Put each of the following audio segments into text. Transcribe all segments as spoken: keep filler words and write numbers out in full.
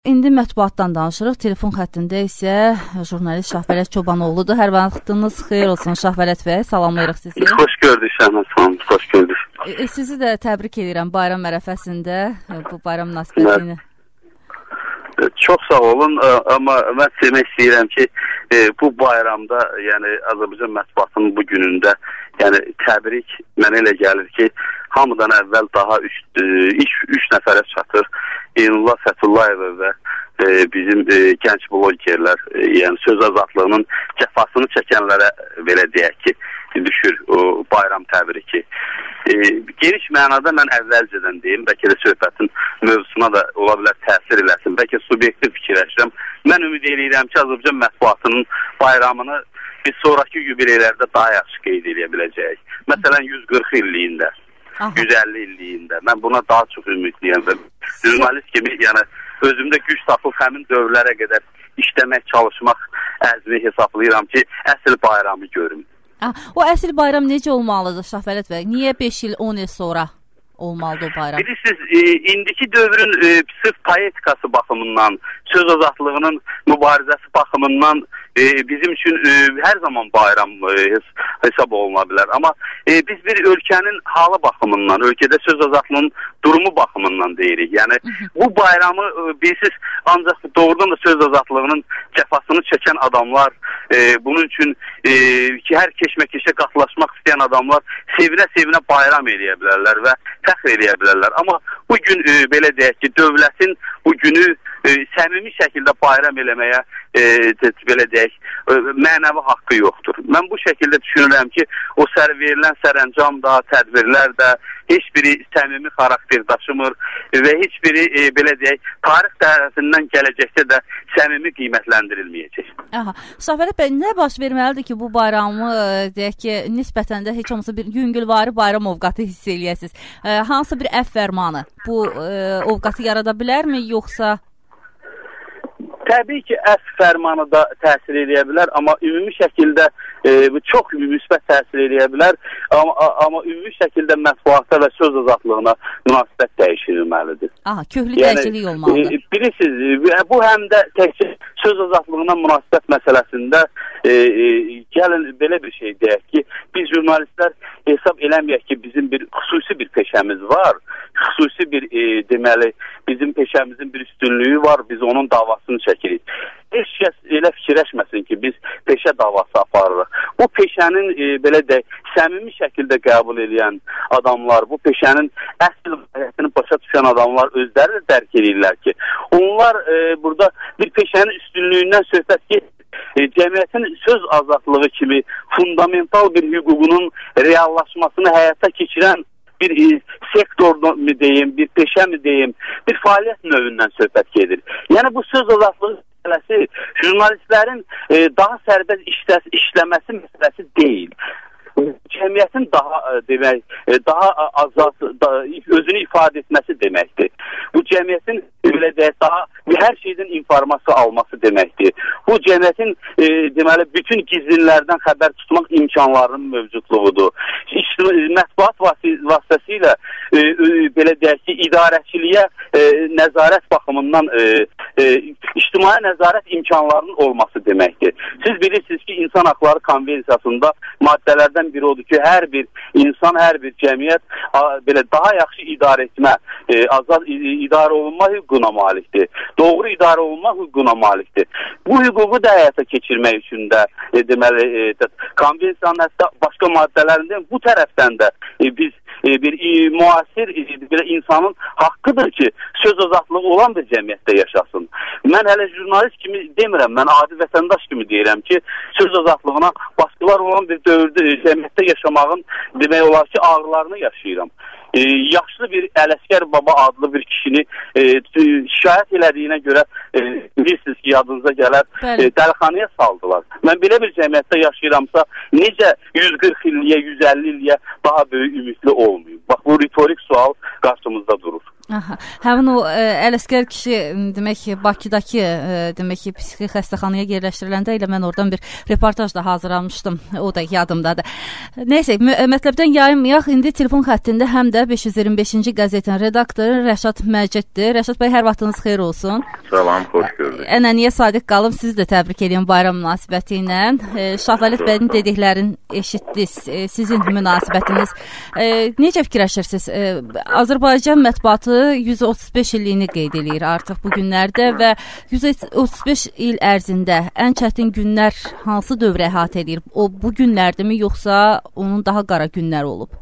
İndi mətbuatdan danışırıq. Telefon xəttində isə jurnalist Şahvələt Çobanoğludur. Hər vaxtınız xeyir olsun Şahvələt bəy. Salamlayırıq sizi. Xoş gördük Şahvələt xanım, xoş gördük. E, sizi də təbrik edirəm bayram ərəfəsində, bu bayram münasibətilə. Çox sağ olun, amma mən demək istəyirəm ki, bu bayramda, yəni Azərbaycan mətbuatının bu günündə, yəni təbrik mənə elə gəlir ki, hamıdan əvvəl daha üç, üç, üç nəfərə çatır. İnullah Fətullayev və e, bizim e, gənc blogerlər, e, yəni söz azadlığının cəfasını çəkənlərə belə deyək ki, düşür o bayram təbriki. E, geniş mənada mən əvvəlcədən deyim, bəlkə də söhbətin mövzusuna da ola bilər təsir eləsin, bəlkə subyektiv fikirləşirəm. Mən ümid edirəm ki, Azərbaycan mətbuatının bayramını biz sonraki yubileylərdə daha yaxşı qeyd edə biləcəyik. Məsələn, yüz qırx illiyində. yüz əlli illiyində. Mən buna daha çox ümidliyəm və jurnalist kimi yəni, özümdə güc tapıb həmin dövrlərə qədər işləmək, çalışmaq əzmi hesablayıram ki, əsl bayramı görüm. O əsl bayram necə olmalıdır Şahvələt bəy? Niyə beş il, on il sonra olmalıdır o bayram? Bilirsiniz, e, indiki dövrün e, sırf poetikası baxımından, söz azadlığının mübarizəsi baxımından e, bizim üçün e, hər zaman bayram e, hesab oluna bilər. Amma e, biz bir ölkənin halı baxımından, ölkədə söz azadlığının durumu baxımından deyirik. Yəni bu bayramı e, bilirsiniz, ancaq doğrudan da söz azadlığının cəfasını çəkən adamlar, e, bunun üçün e, ki, hər keşməkeşə qatlaşmaq istəyən adamlar sevinə-sevinə bayram eləyə bilərlər və fəxr eləyə bilərlər. Amma bugün e, belə deyək ki, dövlətin bu günü e, səmimi şəkildə bayram eləməyə e, belə deyək, e, mənəvi haqqı yoxdur. Mən bu şəkildə düşünürəm ki, o sər verilən sərəncam da, tədbirlər də heç biri səmimi xarakter daşımır və heç biri e, belə deyək, tarix tərəfindən gələcəkdə də səmimi qiymətləndirilməyəcək. Aha. Şahvələt bəy, nə baş verməlidir ki, bu bayramı deyək ki, nisbətən də heç olmasa bir yüngülvari bayram ovqatı hiss eləyəsiniz? E, hansı bir əf fərmanı bu e, ovqatı yarada bilərmi, yoxsa? Təbii ki, əf fərmanı da təsir edə bilər, amma ümumi şəkildə e, çox müsbət təsir edə bilər, amma, amma ümumi şəkildə mətbuata və söz azadlığına münasibət dəyişilməlidir. Aha, köklü yəni, dəyişiklik olmalıdır. E, bilirsiniz, bu həm də təkcə söz azadlığına münasibət məsələsində e, e, gəlin belə bir şey deyək ki, biz jurnalistlər hesab eləməyək ki, bizim bir xüsusi bir peşəmiz var, xüsusi bir e, deməli, bizim peşəmizin bir üstünlüyü var, biz onun davasını çəkirik. Heç kəs elə fikirləşməsin ki, biz peşə davası aparırıq. Bu peşənin e, belə deyək, səmimi şəkildə qəbul edən adamlar, bu peşənin əsl vəziyyətini başa düşən adamlar özləri də dərk edirlər ki, onlar e, burada bir peşənin üstünlüyündən söhbət gedir. E, cəmiyyətin söz azadlığı kimi fundamental bir hüququnun reallaşmasını həyata keçirən bir e, sektor mu deyim, bir peşə mi deyim, bir fəaliyyət növündən söhbət gedir. Yəni bu söz azadlığı məsələsi jurnalistlərin e, daha sərbəst işləs, işləməsi məsələsi deyil. Cəmiyyətin daha demək, daha azad, da, özünü ifadə etməsi deməkdir. Bu cəmiyyətin belə deyək, daha hər şeydən informasiya alması deməkdir. Bu cəmiyyətin e, deməli bütün gizlinlərdən xəbər tutmaq imkanlarının mövcudluğudur. Mətbuat vasitəsilə e, e, belə deyək ki, idarəçiliyə e, nəzarət baxımından e, e, ictimai nəzarət imkanlarının olması deməkdir. Siz bilirsiniz ki, İnsan Haqları Konvensiyasında maddələrdən biri odur ki, hər bir insan, hər bir cəmiyyət a, belə daha yaxşı idarə etmə, e, azad idarə olunma hüququna malikdir. Doğru idarə olunma hüququna malikdir. Bu hüququ da həyata keçirmək üçün də e, deməli, e, konvensiyanın hətta başqa maddələrində bu tərəfdən də e, biz e, bir e, müasir e, bir insanın haqqıdır ki, söz azadlığı olan bir cəmiyyətdə yaşasın. Mən hələ jurnalist kimi demirəm, mən adi vətəndaş kimi deyirəm ki, söz azadlığına baskılar olan bir dövrdə e, cəmiyyətdə yaşamağın demək olar ki, ağrılarını yaşayıram. E, yaşlı bir Ələsgər Baba adlı bir kişini e, şikayət elədiyinə görə e, bilirsiniz ki, yadınıza gələr, e, dəlixanaya saldılar. Mən belə bir cəmiyyətdə yaşayıramsa, necə yüz qırx illiyə, yüz əlli illiyə daha böyük ümidli olmayım? Bax, bu ritorik sual qarşımızda durur. Aha. Həmin o ə, Ələsgər kişi demək ki, Bakıdakı ə, demək ki, psixi xəstəxanaya yerləşdiriləndə ilə mən oradan bir reportaj da hazırlamışdım. O da yadımdadır. Nəysə, mətləbdən yayınmayaq. İndi telefon xəttində həm də beş yüz iyirmi beşinci qəzetin redaktoru Rəşad Məciddir. Rəşad bəy, hər vaxtınız xeyir olsun. Salam, xoş gördük. Ənənəyə sadiq qalım. Sizi də təbrik edirəm bayram münasibəti ilə. Şahvəlid bəyin dediklərini eşitdiniz. Sizin münasibətiniz. Necə fikirləşirsiniz? Azərbaycan mətbuatı yüz otuz beş illiyini qeyd edir artıq bu günlərdə və yüz otuz beş il ərzində ən çətin günlər hansı dövrə əhatə edir? O bu günlərdimi, yoxsa onun daha qara günləri olub?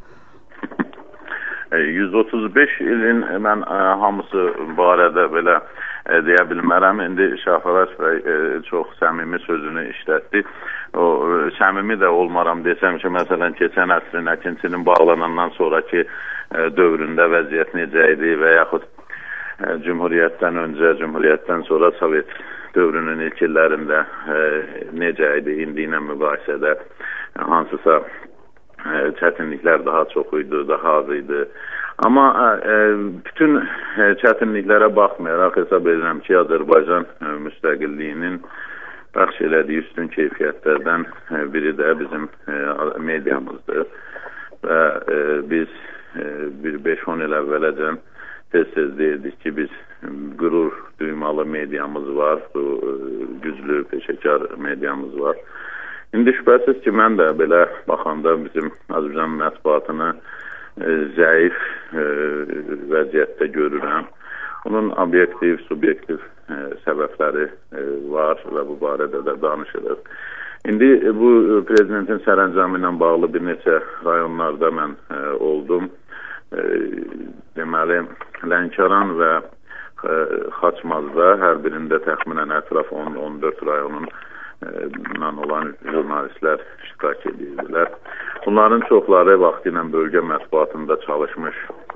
yüz otuz beş ilin mən ə, hamısı barədə belə ə, deyə bilmərəm. İndi Şahvəlid bəy ə, çox səmimi sözünü işlətdi. O ə, səmimi də olmaram desəm ki, məsələn, keçən əsrin əkinçinin bağlanandan sonraki ə, dövründə vəziyyət necə idi və yaxud ə, Cümhuriyyətdən öncə, Cümhuriyyətdən sonra Sovet dövrünün ilk illərində ə, necə idi, indi ilə müqayisədə hansısa ə, çətinliklər daha çox idi, daha az idi. Amma ə, bütün ə, çətinliklərə baxmayaraq hesab edirəm ki, Azərbaycan ə, müstəqilliyinin bəxş elədiyi üstün keyfiyyətlərdən ə, biri də bizim ə, mediamızdır. Və ə, biz bir beş on il əvvələcən tez-tez deyirdik ki, biz qürur duymalı mediamız var, bu güclü, peşəkar mediamız var. İndi şübhəsiz ki, mən də belə baxanda bizim Azərbaycan mətbuatını e, zəif e, vəziyyətdə görürəm. Onun obyektiv, subyektiv e, səbəbləri e, var və bu barədə də danışırıq. İndi e, bu prezidentin sərəncamı ilə bağlı bir neçə rayonlarda mən e, oldum. E, deməli, Lənkəran və e, Xaçmazda hər birində təxminən ətraf on on dörd rayonun ilə olan jurnalistlər iştirak edirdilər. Bunların çoxları vaxtı ilə bölgə mətbuatında çalışmış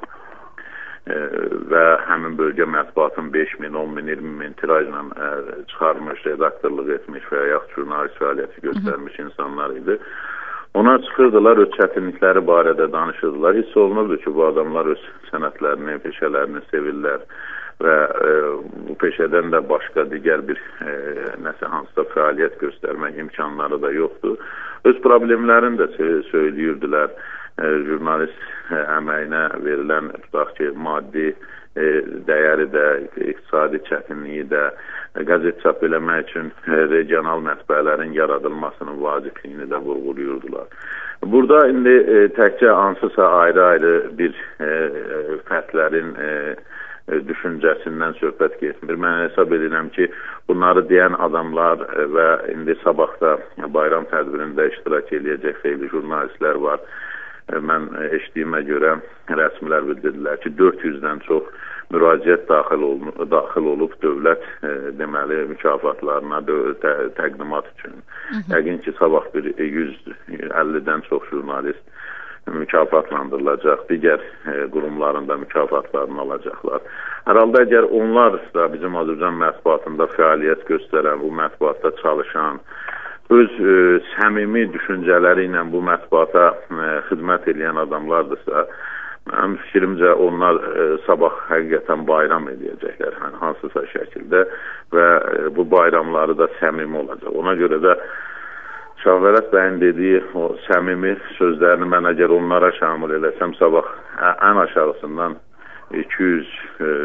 e, və həmin bölgə mətbuatın beş min, on min, iyirmi min tirajla e, çıxarmış, redaktorluq etmiş və yaxud jurnalist fəaliyyəti göstərmiş insanlar idi. Ona çıxırdılar, öz çətinlikləri barədə danışırdılar. Hiss olunurdu ki, bu adamlar öz sənətlərini, peşələrini sevirlər və e, bu peşədən də başqa digər bir e, nəsə hansısa fəaliyyət göstərmək imkanları da yoxdur. Öz problemlərini də söyləyirdilər. E, jurnalist e, əməyinə verilən, tutaq ki, maddi e, dəyəri də, iqtisadi çətinliyi də, e, qəzet çap eləmək üçün e, regional mətbəələrin yaradılmasının vacibliyini də vurğuluyurdular. Burada indi e, təkcə hansısa ayrı-ayrı bir e, fərqlərin e, düşüncəsindən söhbət getmir. Mən hesab edirəm ki, bunları deyən adamlar və indi sabahda bayram tədbirində iştirak edəcək xeyli jurnalistlər var. Mən eşitdiyimə görə rəsmilər bildirdilər ki, dörd yüzdən çox müraciət daxil, ol daxil olub dövlət e, deməli mükafatlarına tə təqdimat üçün. Yəqin ki, sabah bir yüz əllidən çox jurnalist mükafatlandırılacaq, digər e, qurumlarında mükafatlarını alacaqlar. Hər halda əgər onlar da bizim Azərbaycan mətbuatında fəaliyyət göstərən, bu mətbuatda çalışan, öz e, səmimi düşüncələri ilə bu mətbuata e, xidmət edən adamlardırsa, mənim fikrimcə onlar e, sabah həqiqətən bayram edəcəklər, yəni, hansısa şəkildə və e, bu bayramları da səmimi olacaq. Ona görə də Şahvəlid bəyin dediyi o səmimi sözlərini mən əgər onlara şamil eləsəm, sabah ən aşağısından iki yüz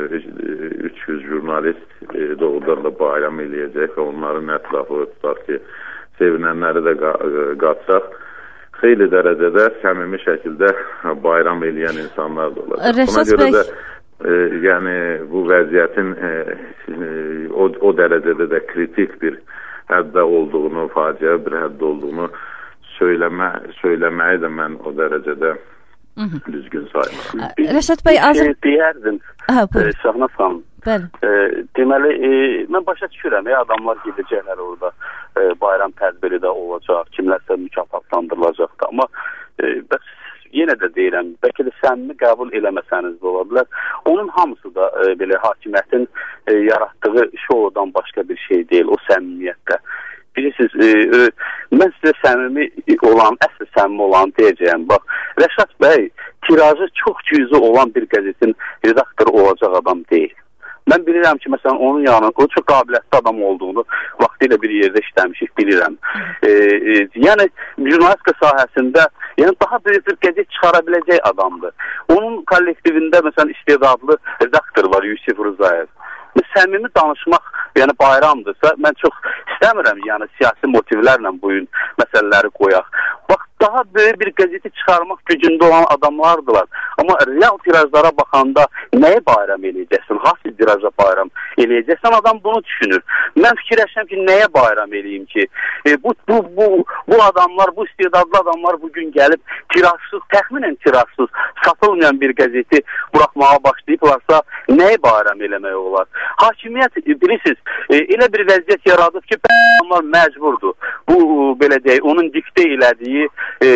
üç yüz jurnalist doğrudan da bayram eləyəcək və onların ətrafı tutaq ki, sevinənləri də qatsaq, xeyli dərəcədə səmimi şəkildə bayram eləyən insanlar da olacaq. Ona görə də e, yəni bu vəziyyətin e, o, o dərəcədə də kritik bir həddə olduğunu, faciə bir həddə olduğunu söyləmə, söyləməyi də mən o dərəcədə Hı -hı. düzgün saymaram. Rəşad bəy, azır... deyərdim, e, Şahnaz xanım. E, deməli, e, mən başa düşürəm, e, adamlar gedəcəklər orada, e, bayram tədbiri də olacaq, kimlərsə mükafatlandırılacaq da, amma e, bəs yenə də deyirəm, bəlkə də səmimi qəbul eləməsəniz də ola bilər. Onun hamısı da e, belə hakimiyyətin e, yaratdığı şoudan başqa bir şey deyil, o səmimiyyətdə. bilirsiniz, e, e, mən sizə səmimi olan, əsl səmimi olan deyəcəyəm. Bax, Rəşad bəy tirajı çox cüzi olan bir qəzetin redaktoru olacaq adam deyil. Mən bilirəm ki, məsələn, onun yanında, o çox qabiliyyətli adam olduğunu vaxtilə bir yerdə işləmişik, bilirəm. E, e, yəni, jurnalistika sahəsində yəni, daha böyük bir qəzet çıxara biləcək adamdır. Onun kollektivində, məsələn, istedadlı redaktor var, Yusif Rızayev. Səmimi danışmaq, yəni bayramdırsa, mən çox istəmirəm, yəni siyasi motivlərlə bu gün məsələləri qoyaq. Bax, daha böyük bir qəzeti çıxarmaq gücündə olan adamlardılar. Amma real tirajlara baxanda nəyə bayram eləyəcəksin? Hansı tiraja bayram eləyəcəksən? Adam bunu düşünür. Mən fikirləşəm ki, nəyə bayram eləyim ki? E, bu, bu, bu, bu adamlar, bu istedadlı adamlar bugün gəlib tirajsız, təxminən tirajsız, satılmayan bir qəzeti buraxmağa başlayıblarsa, nəyə bayram eləmək olar? Hakimiyyət, bilirsiniz, e, elə bir vəziyyət yaradıb ki, onlar məcburdur. Bu, belə deyək, onun diktə elədiyi e,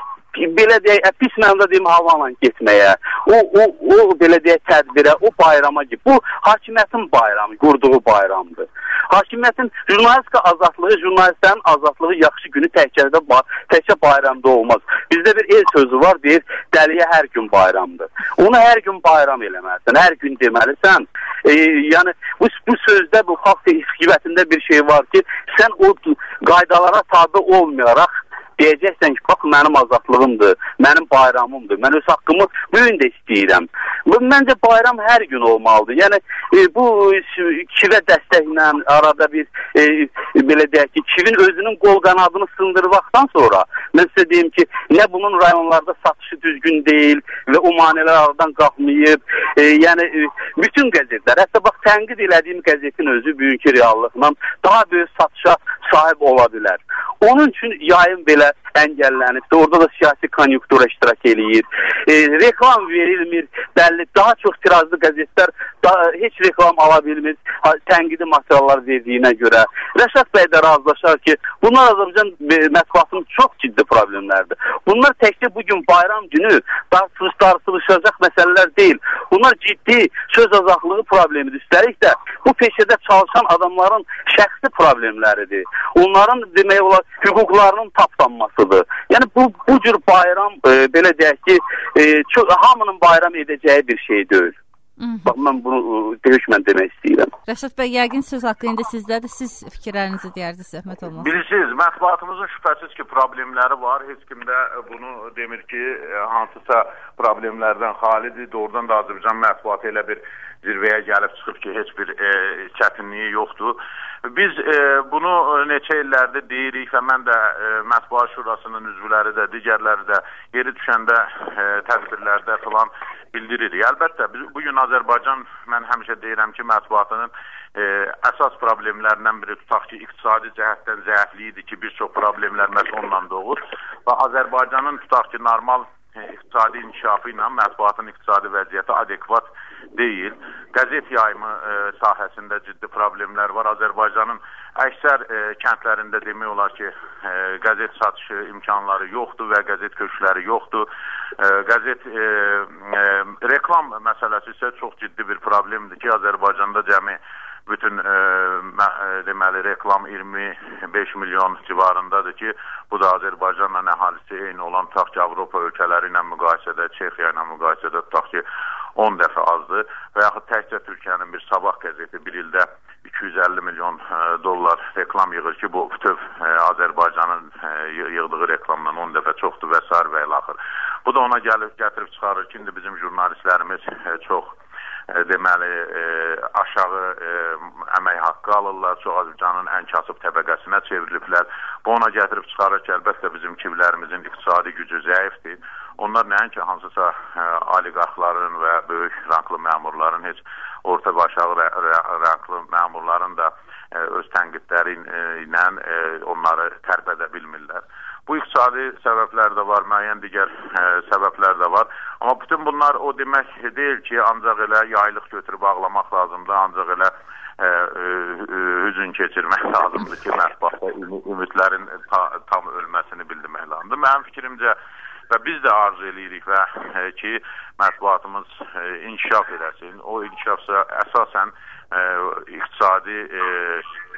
belə deyək, pis mənada deyim, havalan getməyə, o, o, o belə deyək, tədbirə, o bayrama ki, bu hakimiyyətin bayramı, qurduğu bayramdır. Hakimiyyətin jurnalistika azadlığı, jurnalistlərin azadlığı yaxşı günü təkcə, təkcə bayramda olmaz. Bizdə bir el sözü var, deyir, dəliyə hər gün bayramdır. Onu hər gün bayram eləməlisən, hər gün deməlisən. E, yəni, bu, bu sözdə, bu xalq hikmətində bir şey var ki, sən o qaydalara tabi olmayaraq, deyəcəksən ki, bax, mənim azadlığımdır, mənim bayramımdır, mən öz haqqımı bugün də istəyirəm. Bu, məncə bayram hər gün olmalıdır. Yəni, e, bu kivə dəstəklə arada bir, e, belə deyək ki, kivin özünün qol qanadını sındırmaqdan sonra, mən sizə deyim ki, nə bunun rayonlarda satışı düzgün deyil və o maneələr aradan qalxmayıb. E, yəni, e, bütün qəzetlər, hətta bax, tənqid elədiyim qəzetin özü bugünkü reallıqla daha böyük satışa sahib ola bilər. Onun üçün yayın belə əngəllənibdir. Orada da siyasi konjunktura iştirak eləyir. E, reklam verilmir. Bəlli, daha çox tirajlı qəzetlər daha, heç reklam ala bilmir. Tənqidi materiallar verdiyinə görə. Rəşad bəy də razılaşar ki, bunlar Azərbaycan mətbuatının çox ciddi problemlərdir. Bunlar təkcə bugün bayram günü tartışılacaq məsələlər deyil. Bunlar ciddi söz azadlığı problemidir. Üstəlik də bu peşədə çalışan adamların şəxsi problemləridir. Onların demək olar hüquqlarının tapdanmasıdır. Yəni bu, bu cür bayram e, belə deyək ki, e, çox, hamının bayram edəcəyi bir şey deyil. Bax, mən bunu hökmən demək istəyirəm. Rəşad bəy, yəqin söz haqqı indi sizdədir. Siz fikirlərinizi deyərdiniz, zəhmət olmaz. Bilirsiniz, mətbuatımızın şübhəsiz ki, problemləri var. Heç kim də bunu demir ki, hansısa problemlərdən xalidir. Doğrudan da Azərbaycan mətbuatı elə bir zirvəyə gəlib çıxıb ki, heç bir e, çətinliyi yoxdur. Biz e, bunu neçə illərdir deyirik və mən də e, Mətbuat Şurasının üzvləri də, digərləri də yeri düşəndə e, tədbirlərdə filan bildiririk. Əlbəttə, biz, bugün Azərbaycan, mən həmişə deyirəm ki, mətbuatının e, əsas problemlərindən biri tutaq ki, iqtisadi cəhətdən zəifliyidir ki, bir çox problemlər məhz ondan doğur və Azərbaycanın tutaq ki, normal e, iqtisadi inkişafı ilə mətbuatın iqtisadi vəziyyəti adekvat deyil. Qəzet yayımı e, sahəsində ciddi problemlər var. Azərbaycanın əksər e, kəndlərində demək olar ki, e, qəzet satışı imkanları yoxdur və qəzet köşkləri yoxdur. E, qəzet e, e, reklam məsələsi isə çox ciddi bir problemdir ki, Azərbaycanda cəmi bütün e, deməli reklam iyirmi beş milyon civarındadır ki, bu da Azərbaycanla əhalisi eyni olan tutaq ki, Avropa ölkələri ilə müqayisədə, Çexiya ilə müqayisədə tutaq ki, on dəfə azdır və yaxud təkcə Türkiyənin bir Sabah qəzeti bir ildə iki yüz əlli milyon e, dollar reklam yığır ki, bu bütöv e, Azərbaycanın e, yığdığı reklamdan on dəfə çoxdur və s. və ilə axır. Bu da ona gəlib, gətirib çıxarır ki, indi bizim jurnalistlərimiz e, çox e, deməli e, aşağı e, əmək haqqı alırlar, çox Azərbaycanın ən kasıb təbəqəsinə çevriliblər. Bu ona gətirib çıxarır ki, əlbəttə bizim kivlərimizin iqtisadi gücü zəifdir. Onlar nəinki hansısa ə, oliqarxların və böyük ranklı məmurların, heç orta və aşağı ranklı məmurların da ə, öz tənqidləri ilə ə, onları tərpədə bilmirlər. Bu iqtisadi səbəblər də var, müəyyən digər ə, səbəblər də var. Amma bütün bunlar o demək deyil ki, ancaq elə yaylıq götürüb ağlamaq lazımdır, ancaq elə ə, ə, hüzün keçirmək lazımdır ki, mətbuatda ümidlərin ta, tam ölməsini bildirmək lazımdır. Mənim fikrimcə və biz də arzu edirik və e, ki, mətbuatımız e, inkişaf edəsin. O inkişafsa əsasən e, iqtisadi e,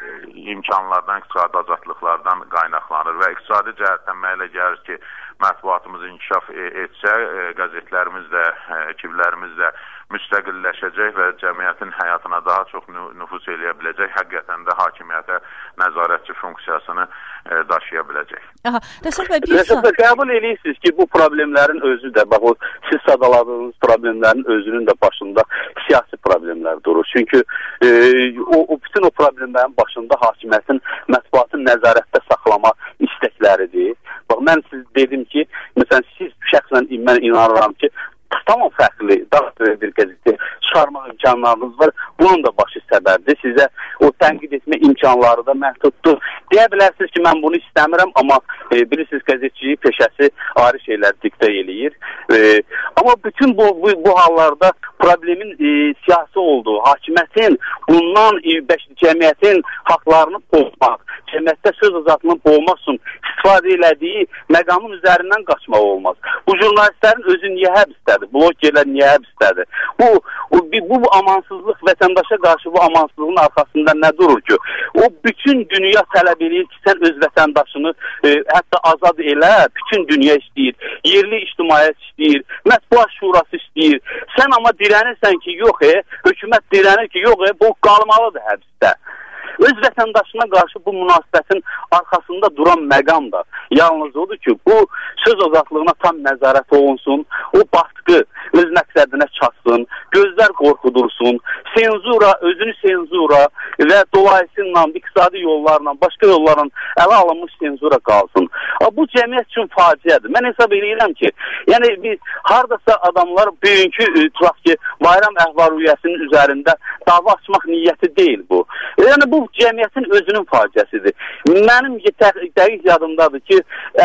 imkanlardan, iqtisadi azadlıqlardan qaynaqlanır və iqtisadi cəhətdən mənə gəlir ki, mətbuatımız inkişaf etsə, qəzetlərimiz də, ekiblərimiz də müstəqilləşəcək və cəmiyyətin həyatına daha çox nüfuz eləyə biləcək, həqiqətən də hakimiyyətə nəzarətçi funksiyasını daşıya biləcək. Aha, Rəsul bəy, bir Rəsul bəy, qəbul edirsiniz ki, bu problemlərin özü də, bax, o siz sadaladığınız problemlərin özünün də başında siyasi problemlər durur. Çünki e, o, o bütün o problemlərin başında hakimiyyətin mətbuatın nəzarətdə saxlama istəkləridir. Bax, mən siz dedim ki, məsələn, siz şəxsən mən inanıram ki, tamam fərqli, daha böyük bir qəzeti çıxarmaq imkanlarınız var. Bunun da başı səbəbdir. Sizə o tənqid etmə imkanları da məhduddur. Deyə bilərsiniz ki, mən bunu istəmirəm, amma e, bilirsiniz, qəzetçilik peşəsi ayrı şeylər diktə eləyir. E, amma bütün bu, bu, bu hallarda problemin e, siyasi olduğu, hakimiyyətin bundan e, cəmiyyətin haqlarını pozmaq, cəmiyyətdə söz azadlığını boğmaq üçün istifadə elədiyi məqamın üzərindən qaçmaq olmaz. Bu jurnalistlərin özü niyə həbsdədir? Blogerlər niyə həbsdədir? Bu, bu, bu, bu amansızlıq, vətəndaşa qarşı bu amansızlığın arxasında nə durur ki? O bütün dünya tələb edir ki, sən öz vətəndaşını e, hətta azad elə, bütün dünya istəyir, yerli ictimaiyyət istəyir, mətbuat şurası istəyir. Sən amma dirənirsən ki, yox, e, hökumət dirənir ki, yox, e, bu qalmalıdır həbsdə. Öz vətəndaşına qarşı bu münasibətin arxasında duran məqam da yalnız odur ki, bu söz azadlığına tam nəzarət olunsun, o baskı öz məqsədinə çatsın, gözlər qorxudursun, senzura, özünü senzura və dolayısıyla iqtisadi yollarla, başqa yollarla ələ alınmış senzura qalsın. Bu cəmiyyət üçün faciədir. Mən hesab edirəm ki, yəni biz hardasa adamlar bugünkü tutaq ki, bayram əhval-ruhiyyəsinin üzərində dava açmaq niyyəti deyil bu. Yəni bu cəmiyyətin özünün faciəsidir. Mənim dəqiq yadımdadır ki,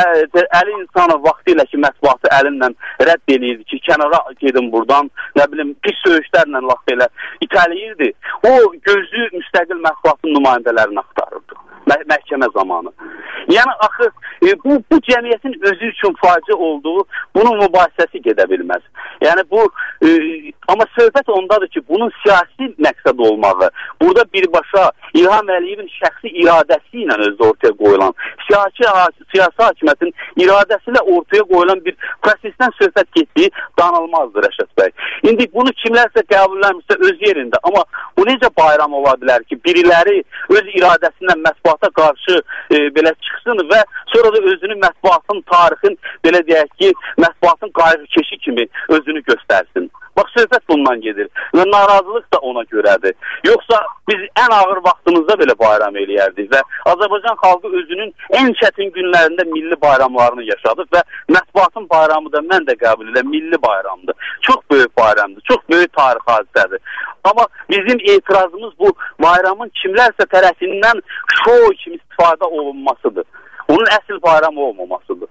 Əli İnsanov vaxtilə ki, mətbuatı əlimlə rədd edirdi ki, kənara gedin buradan, nə bilim, pis söyüşlərlə laf belə itəliyirdi. O gözü müstəqil mətbuatın nümayəndələrini axtarırdı mə- məhkəmə zamanı. Yəni, axı, e, bu, bu cəmiyyətin özü üçün faci olduğu, bunun mübahisəsi gedə bilməz. Yəni, bu, e, amma söhbət ondadır ki, bunun siyasi məqsəd olmağı, burada birbaşa İlham Əliyevin şəxsi iradəsi ilə özü ortaya qoyulan, siyasi, siyasi hakimiyyətin iradəsi ilə ortaya qoyulan bir prosesdən söhbət getdiyi danılmazdır Rəşad bəy. İndi bunu kimlərsə qəbulləmişsə öz yerində, amma bu necə bayram ola bilər ki, biriləri öz iradəsindən mətbuata qarşı e, belə çıxsın və sonra da özünü mətbuatın, tarixin, belə deyək ki, mətbuatın qayğıkeşi kimi özünü göstərsin. Bax, söhbət bundan gedir və narazılıq da ona görədir. Yoxsa biz ən ağır vaxtımızda belə bayram eləyərdik və Azərbaycan xalqı özünün ən çətin günlərində milli bayramlarını yaşadıq və mətbuatın bayramı da mən də qəbul edirəm, milli bayramdır. Çox böyük bayramdır, çox böyük tarix hadisədir. Amma bizim etirazımız bu bayramın kimlərsə tərəfindən şou kimi istifadə olunmasıdır. Onun əsl bayram olmamasıdır.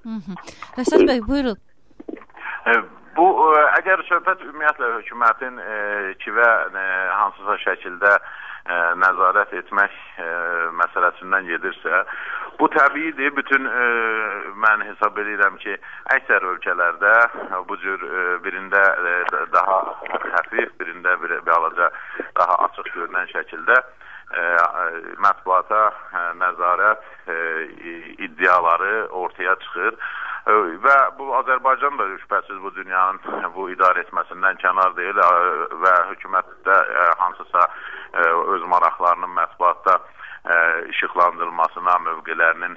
Rəşad bəy, buyurun. Evet. Bu, əgər söhbət ümumiyyətlə hökumətin e, ki və e, hansısa şəkildə e, nəzarət etmək e, məsələsindən gedirsə, bu təbiidir. Bütün e, mən hesab edirəm ki, əksər ölkələrdə bu cür e, birində e, daha xəfif, birində bir, bir alaca daha açıq görünən şəkildə e, mətbuata e, nəzarət e, iddiaları ortaya çıxır. Və bu Azərbaycan da şübhəsiz bu dünyanın bu idarə etməsindən kənar deyil və hökumətdə hansısa öz maraqlarının mətbuatda işıqlandırılmasına, mövqelərinin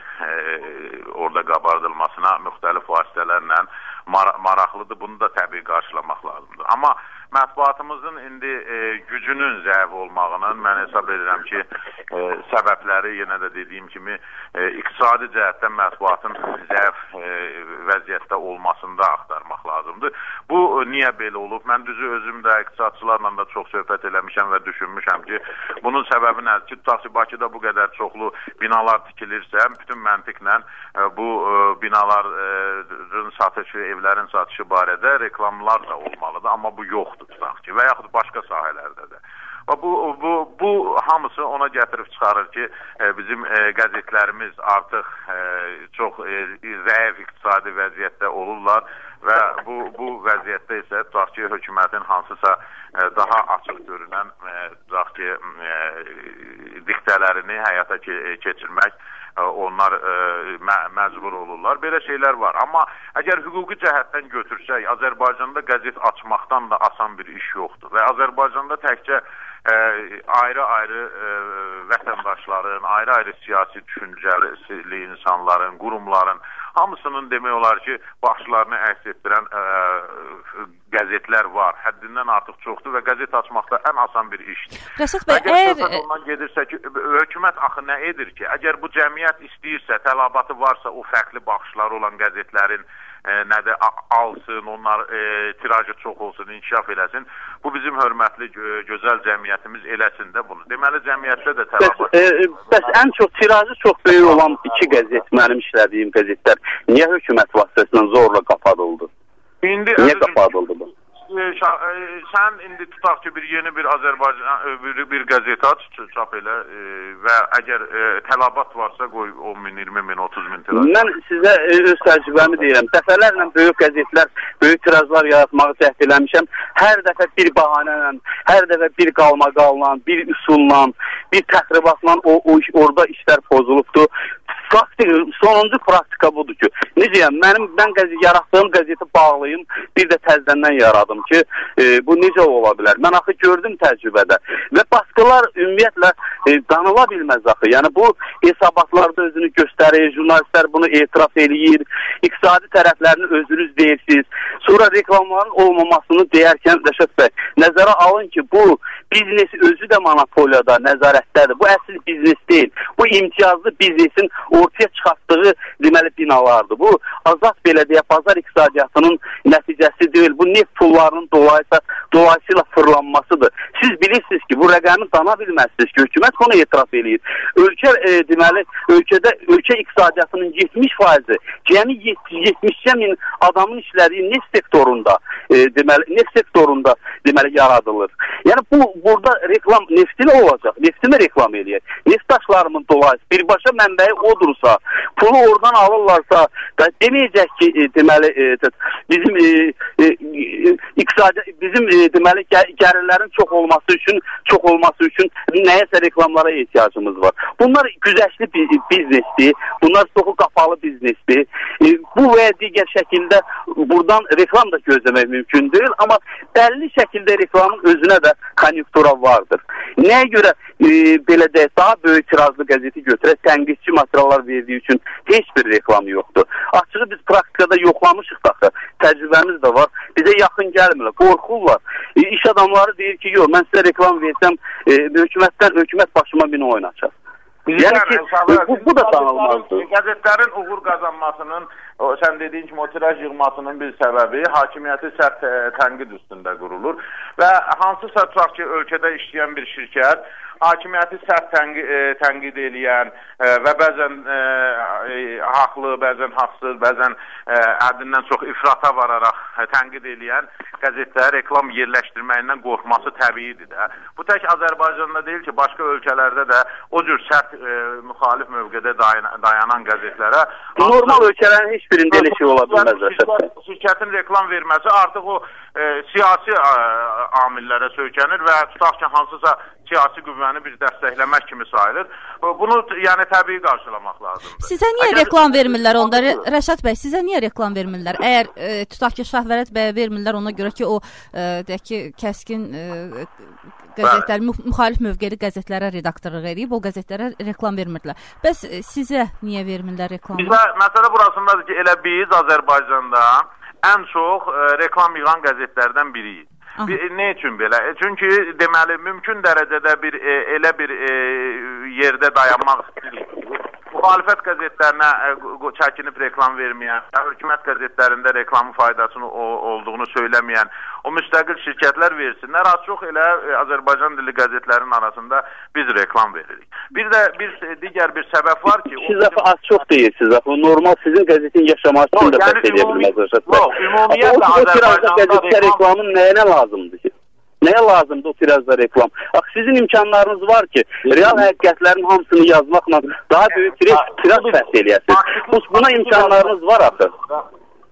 orada qabardılmasına müxtəlif vasitələrlə maraqlıdır. Bunu da təbii qarşılamaq lazımdır. Amma mətbuatımızın indi e, gücünün zəif olmağının mən hesab edirəm ki, e, səbəbləri yenə də dediyim kimi e, iqtisadi cəhətdən mətbuatın zəif e, vəziyyətdə olmasında axtarmaq lazımdır. Bu e, niyə belə olub? Mən düzü özüm də iqtisadçılarla da çox söhbət eləmişəm və düşünmüşəm ki, bunun səbəbi nədir ki, tutaq ki, Bakıda bu qədər çoxlu binalar tikilirsə, bütün məntiqlə e, bu e, binaların satışı, evlərin satışı barədə reklamlar da olmalıdır, amma bu yoxdur. Və yaxud başqa sahələrdə də. Bu, bu, bu hamısı ona gətirib çıxarır ki, bizim qəzetlərimiz artıq çox zəif iqtisadi vəziyyətdə olurlar və bu, bu vəziyyətdə isə tutaq ki, hökumətin hansısa daha açıq görünən tutaq ki, diktə düşüncələrini həyata keçirmək onlar mə məcbur olurlar. Belə şeylər var. Amma əgər hüquqi cəhətdən götürsək, Azərbaycanda qəzet açmaqdan da asan bir iş yoxdur. Və Azərbaycanda təkcə ayrı-ayrı vətəndaşların, ayrı-ayrı siyasi düşüncəli insanların, qurumların hamısının demək olar ki, başlarını əks etdirən qəzetlər var. Həddindən artıq çoxdur və qəzet açmaqda ən asan bir işdir. Rəşad bəy, əgər söhbət ondan gedirsə ki, hökumət axı nə edir ki? Əgər bu cəmiyyət istəyirsə, tələbatı varsa o fərqli baxışları olan qəzetlərin nə də alsın, onlar e, tirajı çox olsun, inkişaf eləsin. Bu bizim hörmətli, gözəl cəmiyyətimiz eləsin də bunu. Deməli, cəmiyyətdə də tələbat. Bəs, e, bəs ən çox tirajı çox böyük olan iki qəzet, mənim işlədiyim qəzetlər niyə hökumət vasitəsindən zorla qapadıldı? İndi niyə qapadıldı bu? Sən indi tutaq ki, bir yeni bir Azərbaycan bir, bir qəzet aç, çap elə e, və əgər e, tələbat varsa qoy on min, iyirmi min, otuz min tiraj. Mən sizə e, öz təcrübəmi deyirəm. Dəfələrlə böyük qəzetlər, böyük tirajlar yaratmağı cəhd eləmişəm. Hər dəfə bir bahanəylə, hər dəfə bir qalmaqalla, bir üsulla, bir təxribatla o, o orada işlər pozulubdur. Praktik, sonuncu praktika budur ki, necəyəm, mənim mən qəzet, yaratdığım qəzeti bağlayım, bir də təzədən yaradım ki, e, bu necə ola bilər? Mən axı gördüm təcrübədə və başqalar ümumiyyətlə e, danıla bilməz axı. Yəni bu hesabatlarda özünü göstərir, jurnalistlər bunu etiraf eləyir, iqtisadi tərəflərini özünüz deyirsiniz. Sonra reklamların olmamasını deyərkən Rəşad bəy, nəzərə alın ki, bu biznes özü də monopoliyada, nəzarətdədir. Bu əsl biznes deyil. Bu imtiyazlı biznesin ortaya çıxartdığı deməli binalardır. Bu azad belediyə bazar iqtisadiyyatının nəticəsi deyil. Bu neft pullarının dolayısıyla, dolayısıyla fırlanmasıdır. Siz bilirsiniz ki, bu rəqəmi dana bilməzsiniz ki, hökumət onu etiraf eləyir. Ölkə e, deməli, ölkədə ölkə iqtisadiyyatının yetmiş faizi, cəmi yetmiş min adamın işlədiyi neft sektorunda, e, deməli, neft sektorunda deməli yaradılır. Yəni bu burada reklam nefti olacaq. Neftini reklam eləyir. Neft daşlarının dolayısıyla birbaşa mənbəyi odursa, pulu oradan alırlarsa, deməyəcək ki, e, deməli e, bizim e, e, iqtisadi bizim e, deməli gəlirlərin çox olması üçün, çox olması üçün nəyəsə reklamlara ehtiyacımız var. Bunlar güzəştli bir biznesdir. Bunlar çoxu qapalı biznesdir. E, bu və digər şəkildə buradan reklam da gözləmək mümkün deyil, amma bəlli şəkildə reklamın özünə də konjunktura vardır. Nəyə görə e, belə deyək, daha böyük tirajlı qəzeti götürək, tənqidçi materiallar verdiyi üçün heç bir reklam yoxdur. Açığı biz praktikada yoxlamışıq daxı, təcrübəmiz də var. Bizə yaxın gəlmirlər, qorxurlar. E, iş adamları deyir ki, yox, mən sizə reklam versəm, e, hökumətdən, hökumət başıma bini oynayacaq. Yəni ki, bu, bu da tanılmazdır. Qəzetlərin uğur qazanmasının, o, sən dediyin kimi o tiraj yığmasının bir səbəbi hakimiyyəti sərt tənqid üstündə qurulur və hansısa tutaq ki, ölkədə işləyən bir şirkət hakimiyyəti sərt tənqid, e, tənqid eləyən e, və bəzən e, e, haqlı, bəzən haqsız, bəzən e, həddindən çox ifrata vararaq e, tənqid eləyən qəzetlərə reklam yerləşdirməyindən qorxması təbiidir də. Bu tək Azərbaycanda deyil ki, başqa ölkələrdə də o cür sərt e, müxalif mövqedə dayanan, dayanan qəzetlərə normal ölkələrin heç birində elə şey ola bilməz. Şirkətin reklam verməsi artıq o e, siyasi e, amillərə söykənir və tutaq ki, hansısa siyasi qüvvəni bir dəstəkləmək kimi sayılır. Bunu yəni təbii qarşılamaq lazımdır. Sizə niyə Əgər... reklam vermirlər onda? Rəşad bəy, sizə niyə reklam vermirlər? Əgər e, tutaq ki, Şahvərət bəyə vermirlər ona görə ki, o e, deyək ki, kəskin e, qəzetlər, müx müxalif mövqeli qəzetlərə redaktorluq edib, o qəzetlərə reklam vermirdilər. Bəs e, sizə niyə vermirlər reklamı? Bizə məsələ burasındadır ki, elə biz Azərbaycanda ən çox e, reklam yığan qəzetlərdən biriyik. Bir, nə üçün belə? E, çünki deməli mümkün dərəcədə bir e, elə bir e, yerdə dayanmaq istəyirik. Müxalifət qəzetlərinə e, çəkinib reklam verməyən, hökumət qəzetlərində reklamın faydasını o, olduğunu söyləməyən o müstəqil şirkətlər versinlər. Az çox elə e, Azərbaycan dilli qəzetlərin arasında biz reklam veririk. Bir də bir digər bir səbəb var ki, siz o, az çox deyirsiniz. O normal sizin qəzetin yaşaması üçün də bəs edə bilməz. Yox, ümumiyyətlə Azərbaycanda reklamın nəyinə lazımdır ki? Nəyə lazımdır o tirajda reklam? Axı sizin imkanlarınız var ki, real həqiqətlərin hamısını yazmaqla daha böyük tiraj fəth eləyəsiniz. Buna imkanlarınız var axı.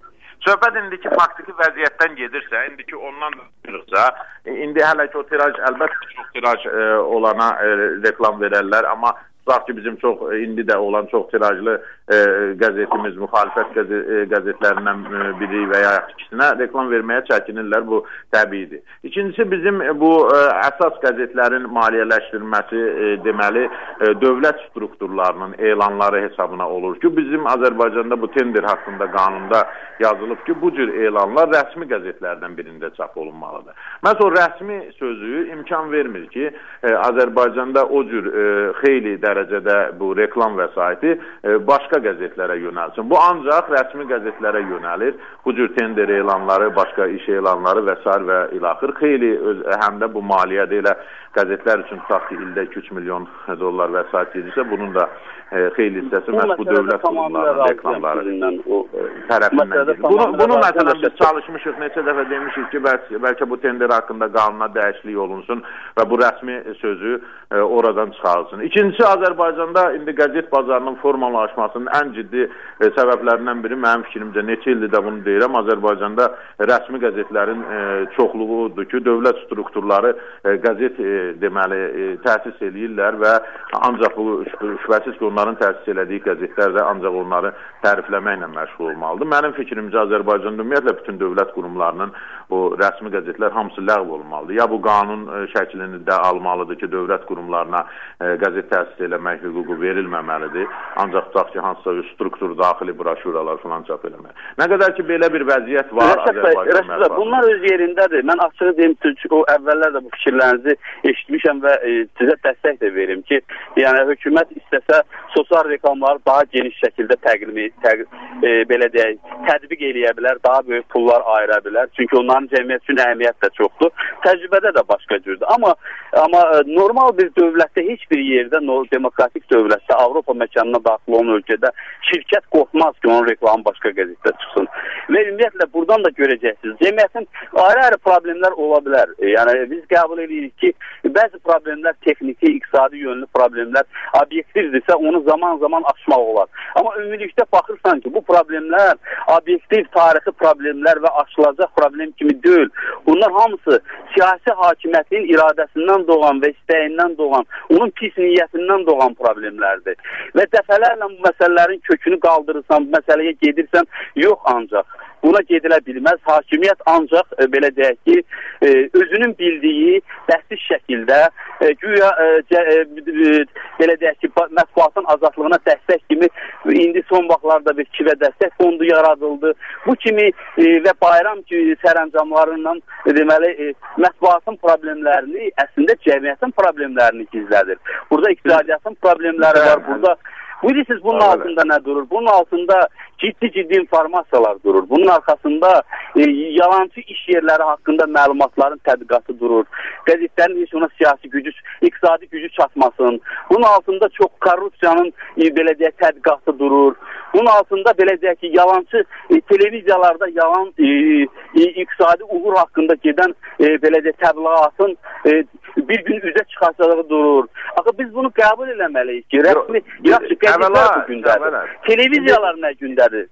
Söhbət indiki faktiki vəziyyətdən gedirsə, indiki ondan çıxırsa, indi hələ ki o tiraj, əlbəttə çox tiraj e, olana e, reklam verərlər, amma tutaq ki, bizim çox, indi də olan çox tirajlı e, qəzetimiz, müxalifət qəzet, e, qəzetlərindən biri və ya ikisinə reklam verməyə çəkinirlər, bu təbiidir. İkincisi, bizim bu e, əsas qəzetlərin maliyyələşdirilməsi e, deməli, e, dövlət strukturlarının elanları hesabına olur ki, bizim Azərbaycanda bu tender haqqında qanunda yazılıb ki, bu cür elanlar rəsmi qəzetlərdən birində çap olunmalıdır. Məhz o rəsmi sözü imkan vermir ki, e, Azərbaycanda o cür e, xeyli də dərəcədə bu reklam vəsaiti e, başqa qəzetlərə yönəlsin. Bu ancaq rəsmi qəzetlərə yönəlir. Bu cür tender elanları, başqa iş elanları və s. və ilaxır. Xeyli öz, həm də bu maliyyədə elə qəzetlər üçün tutaq ki, ildə iki üç milyon dollar vəsait gedirsə, bunun da e, xeyli hissəsi məhz bu dövlət qurumlarının reklamları e, tərəfindən gedir. Bunu, bunu məsələn biz çalışmışıq, neçə dəfə demişik ki, bəlkə, bəlkə bu tender haqqında qanuna dəyişiklik olunsun və bu rəsmi sözü e, oradan çıxarılsın. İkincisi, Azərbaycanda indi qəzet bazarının formalaşmasının ən ciddi e, səbəblərindən biri mənim fikrimcə, neçə ildir də bunu deyirəm, Azərbaycanda rəsmi qəzetlərin e, çoxluğudur ki, dövlət strukturları e, qəzet e, deməli e, təsis eləyirlər və ancaq bu şübhəsiz ki, onların təsis elədiyi qəzetlər də ancaq onları tərifləməklə məşğul olmalıdır. Mənim fikrimcə, Azərbaycanda ümumiyyətlə bütün dövlət qurumlarının o rəsmi qəzetlər hamısı ləğv olmalıdır. Ya bu qanun e, şəklini də almalıdır ki, dövlət qurumlarına e, qəzet təsis eləmək hüququ verilməməlidir. Ancaq tutaq ki, hansısa struktur daxili broşuralar falan çap eləmək. Nə qədər ki, belə bir vəziyyət var Azərbaycan mətbuatında. Bunlar öz yerindədir. Mən açığı deyim, o əvvəllər də bu fikirlərinizi eşitmişəm və e, sizə dəstək də verim ki, yəni hökumət istəsə sosial reklamları daha geniş şəkildə təqdim, təq, e, belə deyək, tətbiq eləyə bilər, daha böyük pullar ayıra bilər. Çünki onların cəmiyyət üçün əhəmiyyət də çoxdur. Təcrübədə də başqa cürdür. Amma, amma normal bir dövlətdə heç bir yerdə, demokratik dövlətdə, Avropa məkanına daxil olan ölkədə şirkət qorxmaz ki, onun reklamı başqa qəzetdə çıxsın. Və ümumiyyətlə, buradan da görəcəksiniz. Cəmiyyətin ayrı-ayrı problemlər ola bilər. Yəni, biz qəbul edirik ki, bəzi problemlər texniki, iqtisadi yönlü problemlər obyektivdirsə, onu zaman-zaman aşmaq olar. Amma ümumilikdə baxırsan ki, bu problemlər obyektiv, tarixi problemlər və aşılacaq problem kimi deyil. Bunlar hamısı siyasi hakimiyyətin iradəsindən doğan və istəyindən doğan, onun pis niyyətindən doğan problemlərdir. Və dəfələrlə bu məsələlərin kökünü qaldırırsan, bu məsələyə gedirsən, yox ancaq. Buna gedilə bilməz. Hakimiyyət ancaq, e, belə deyək ki, e, özünün bildiyi bəsis şəkildə, e, güya e, e, e, belə deyək ki, mətbuatın azadlığına dəstək kimi indi son vaxtlarda bir kivə dəstək fondu yaradıldı. Bu kimi e, və bayram kimi sərəncamlarından e, deməli, e, mətbuatın problemlərini, əslində cəmiyyətin problemlərini gizlədir. Burada iqtisadiyyatın problemləri var, burada. Bilirsiniz, bunun altında nə durur? Bunun altında ciddi-ciddi informasiyalar durur. Bunun arxasında e, yalancı iş yerləri haqqında məlumatların tədqiqatı durur. Qəzetlərin heç ona siyasi gücü, iqtisadi gücü çatmasın. Bunun altında çox korrupsiyanın e, belə deyək, tədqiqatı durur. Bunun altında belə deyək ki, yalancı e, televiziyalarda yalan e, e, iqtisadi uğur haqqında gedən e, belə deyək, təbliğatın e, bir gün üzə çıxacağı durur. Axı biz bunu qəbul eləməliyik ki, rəsmi, yaxşı, qəzetlər bu gündədir. Televiziyalar nə gündədir?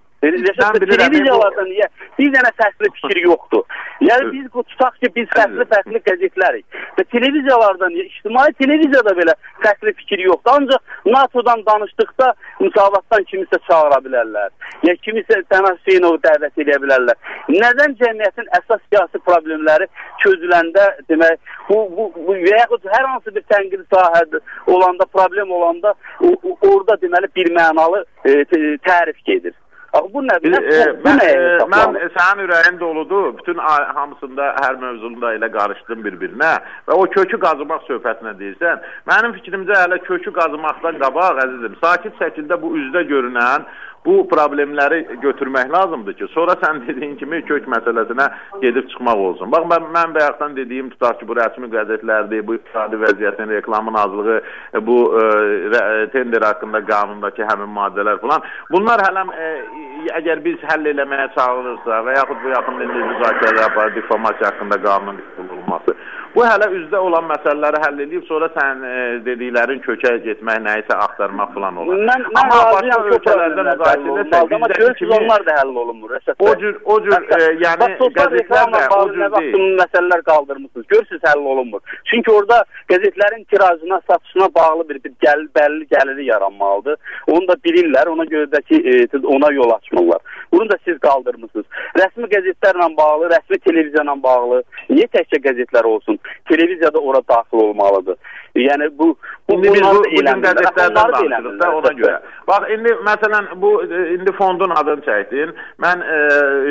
Televiziyalarda niyə? Bir dənə fərqli fikir yoxdur. Yəni biz tutaq ki, biz fərqli-fərqli qəzetlərik. Və televiziyalarda niyə? İctimai televiziyada belə fərqli fikir yoxdur. Ancaq NATO'dan danışdıqda müsavatdan kimisə çağıra bilərlər. Ya kimisə Səməd Hüseynovu dəvət edə bilərlər. Nədən cəmiyyətin əsas siyasi problemləri çözüləndə, demək, bu, bu, bu və yaxud hər hansı bir tənqid sahədə olanda, problem olanda o, o, orada deməli bir mənalı e, tərif gedir. Bu nədir? E, mən, e, mən sənin ürəyin doludur. Bütün hamısında, hər mövzunda elə qarışdım bir-birinə və o kökü qazımaq söhbətinə deyirsən. Mənim fikrimcə hələ kökü qazımaqdan qabaq, əzizim, sakit şəkildə bu üzdə görünən bu problemləri götürmək lazımdır ki, sonra sən dediyin kimi kök məsələsinə gedib çıxmaq olsun. Bax, mən, mən bayaqdan dediyim, tutaq ki, bu rəsmi qəzetlərdir, bu iqtisadi vəziyyətin, reklamın azlığı, bu e, tender haqqında qanundakı həmin maddələr falan. Bunlar hələm, e, əgər biz həll eləməyə çağırırsa və yaxud bu yaxın indi müzakirə yapar, difamasiya haqqında qanunun olması. Bu hələ üzdə olan məsələləri həll edib, sonra sən e, dediklərin kökə getmək, nəyisə axtarmaq falan olar. Mən, mən amma başqa ölkələrdə müqayisə edərsək, amma görürsünüz, onlar da həll olunmur. O cür, o cür, e, yəni qəzetlər də o cür deyil. Məsələlər qaldırmışsınız, görürsünüz, həll olunmur. Çünki orada qəzetlərin tirajına, satışına bağlı bir, bir gəl, bəlli gəliri yaranmalıdır. Onu da bilirlər, ona görə də ki, e, ona yol açmırlar. Bunu da siz qaldırmışsınız. Rəsmi qəzetlərlə bağlı, rəsmi televiziyayla bağlı, niyə təkcə qəzetlər olsun? Televiziyada ora daxil olmalıdır. Yəni bu bu indi biz bu, bu gün qəzetlərdən danışırıq da ona görə. Bax indi məsələn bu indi fondun adını çəkdin. Mən e,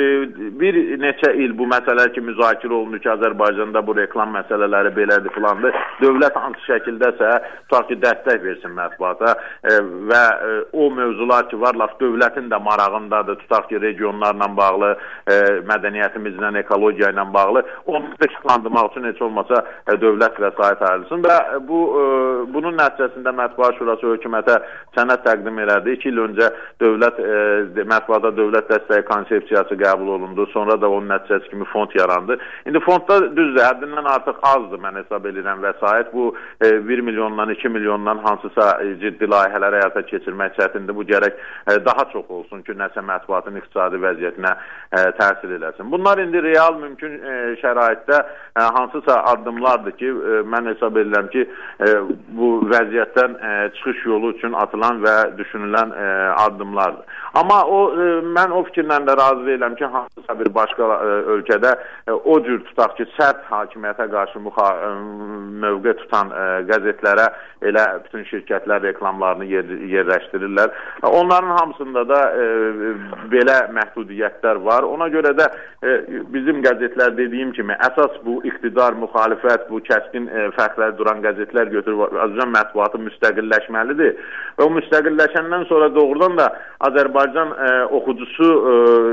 bir neçə il bu məsələlər ki müzakirə olunur ki, Azərbaycanda bu reklam məsələləri belədir filandır. Dövlət hansı şəkildəsə tutaq ki dəstək versin mətbuata e, və e, o mövzular ki var, laf dövlətin də marağındadır. Tutaq ki regionlarla bağlı, e, mədəniyyətimizlə, ekologiya ilə bağlı onu işlandırmaq üçün heç olmasa e, dövlət vəsait ayrılsın və bu e, bunun nəticəsində Mətbuat Şurası hökumətə sənəd təqdim elədi. İki il öncə dövlət e, mətbuata dövlət dəstəyi konsepsiyası qəbul olundu. Sonra da onun nəticəsi kimi fond yarandı. İndi fondda düzdür, həddindən artıq azdır mən hesab edirəm vəsait. Bu e, bir milyondan, iki milyondan hansısa e, ciddi layihələr həyata keçirmək çətindir. Bu gərək e, daha çox olsun ki, nəsə mətbuatın iqtisadi vəziyyətinə e, təsir eləsin. Bunlar indi real mümkün e, şəraitdə e, hansısa addımlardır ki, e, mən hesab edirəm ki, e, bu vəziyyətdən e, çıxış yolu üçün atılan və düşünülən e, addımlardır. Amma o e, mən o fikirlə də razı deyiləm ki, hansısa bir başqa e, ölkədə e, o cür tutaq ki, sərt hakimiyyətə qarşı müxa e, mövqe tutan e, qəzetlərə elə bütün şirkətlər reklamlarını yer, yerləşdirirlər. E, onların hamısında da e, belə məhdudiyyətlər var. Ona görə də e, bizim qəzetlər dediyim kimi əsas bu iqtidar, müxalifət, bu kəskin e, fərqlər duran qəzetlər götürür, azca mətbuatı müstəqilləşməlidir və o müstəqilləşəndən sonra doğrudan da Azərbaycan e, oxucusu e,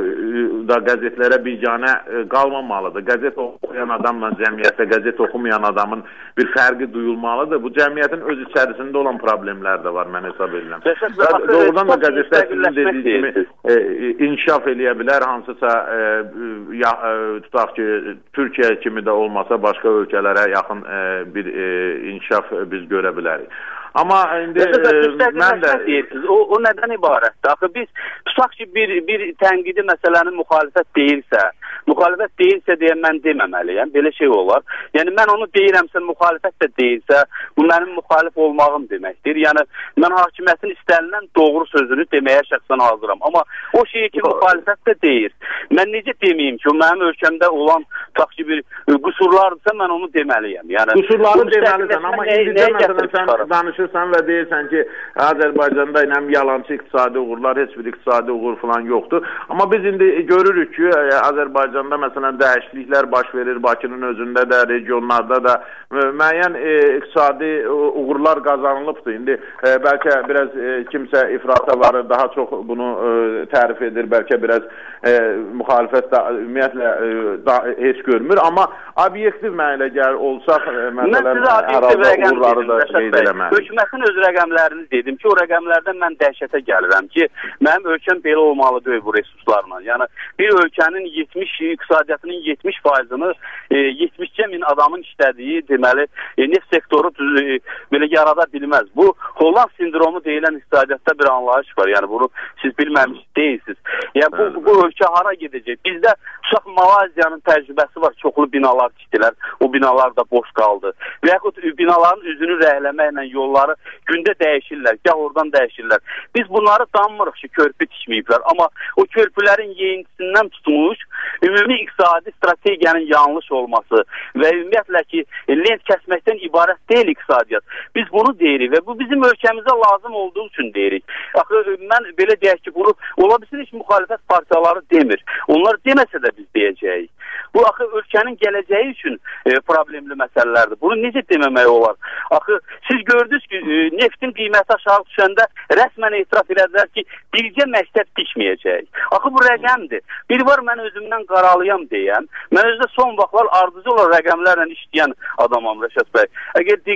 da qəzetlərə biganə e, qalmamalıdır. Qəzet oxuyan adamla cəmiyyətdə qəzet oxumayan adamın bir fərqi duyulmalıdır. Bu cəmiyyətin öz içərisində olan problemlər də var, mən hesab edirəm. Doğrudan da qəzetlər sizin dediyi kimi e, inkişaf eləyə bilər, hansısa e, ya, e, tutaq ki, Türkiyə kimi də olmasa başqa ölkələrə yaxın e, bir e, inkişaf biz görə bilərik. Amma indi e, mən də o, o nədən ibarətdir? Axı biz tutaq ki bir bir tənqidi məsələnin müxalifət deyilsə, müxalifət deyilsə deyə mən deməməliyəm. Belə şey olar. Yəni mən onu deyirəmsə, müxalifət də deyilsə, bu mənim müxalif olmağım deməkdir. Yəni mən hakimiyyətin istənilən doğru sözünü deməyə şəxsən hazıram. Amma o şey ki müxalifət də deyir. Mən necə deməyim ki, o mənim ölkəmdə olan tutaq ki bir qüsurlardırsa mən onu deməliyəm. Yəni qüsurları deməlisən, amma indicə məsələn sən danışırsan və deyirsən ki, Azərbaycanda həm yalançı iqtisadi uğurlar, heç bir iqtisadi uğur falan yoxdur. Amma biz indi görürük ki, Azərbaycanda məsələn dəyişikliklər baş verir, Bakının özündə də, regionlarda da müəyyən e, iqtisadi uğurlar qazanılıbdır. İndi e, bəlkə biraz e, kimsə ifrata varır, daha çox bunu e, tərif edir, bəlkə biraz e, müxalifət də ümumiyyətlə e, da, heç görmür. Amma obyektiv mənlə gəl olsaq, e, məsələn, ərazi uğurları da qeyd eləmək. Hökumətin öz rəqəmlərini dedim ki, o rəqəmlərdən mən dəhşətə gəlirəm ki, mənim ölkəm belə olmalıdır bu resurslarla. Yəni, bir ölkənin yetmiş, iqtisadiyyatının yetmiş faizini e, yetmişcə min adamın işlədiyi deməli, e, neft sektoru e, belə yarada bilməz. Bu, Holland sindromu deyilən iqtisadiyyatda bir anlayış var. Yəni, bunu siz bilməmiş deyilsiniz. Yəni, bu, bu ölkə hara gedəcək? Bizdə uşaq Malaziyanın təcrübəsi var. Çoxlu binalar tikdilər. O binalar da boş qaldı. Və yaxud binaların üzünü rəhləməklə yolları gündə dəyişirlər. Gah oradan dəyişirlər. Biz bunları danmırıq ki, körpü tikməyiblər. Amma o körpülərin yeyintisindən tutmuş, ümumi iqtisadi strategiyanın yanlış olması və ümumiyyətlə ki, lent kəsməkdən ibarət deyil iqtisadiyyat. Biz bunu deyirik və bu bizim ölkəmizə lazım olduğu üçün deyirik. Axı, mən belə deyək ki, bunu ola bilsin heç müxalifət partiyaları demir. Onlar deməsə də biz deyəcəyik. Bu, axı, ölkənin gələcəyi üçün e, problemli məsələlərdir. Bunu necə deməmək olar? Axı, siz gördünüz ki, e, neftin qiyməti aşağı düşəndə rəsmən etiraf elədilər ki, bircə məktəb tikməyəcək. Axı, bu rəqəmdir. Bir var, mən özümdən qaralıyam deyəm. Mən özdə son vaxtlar ardıcı olan rəqəmlərlə işləyən adamam, Rəşad bəy. Əgər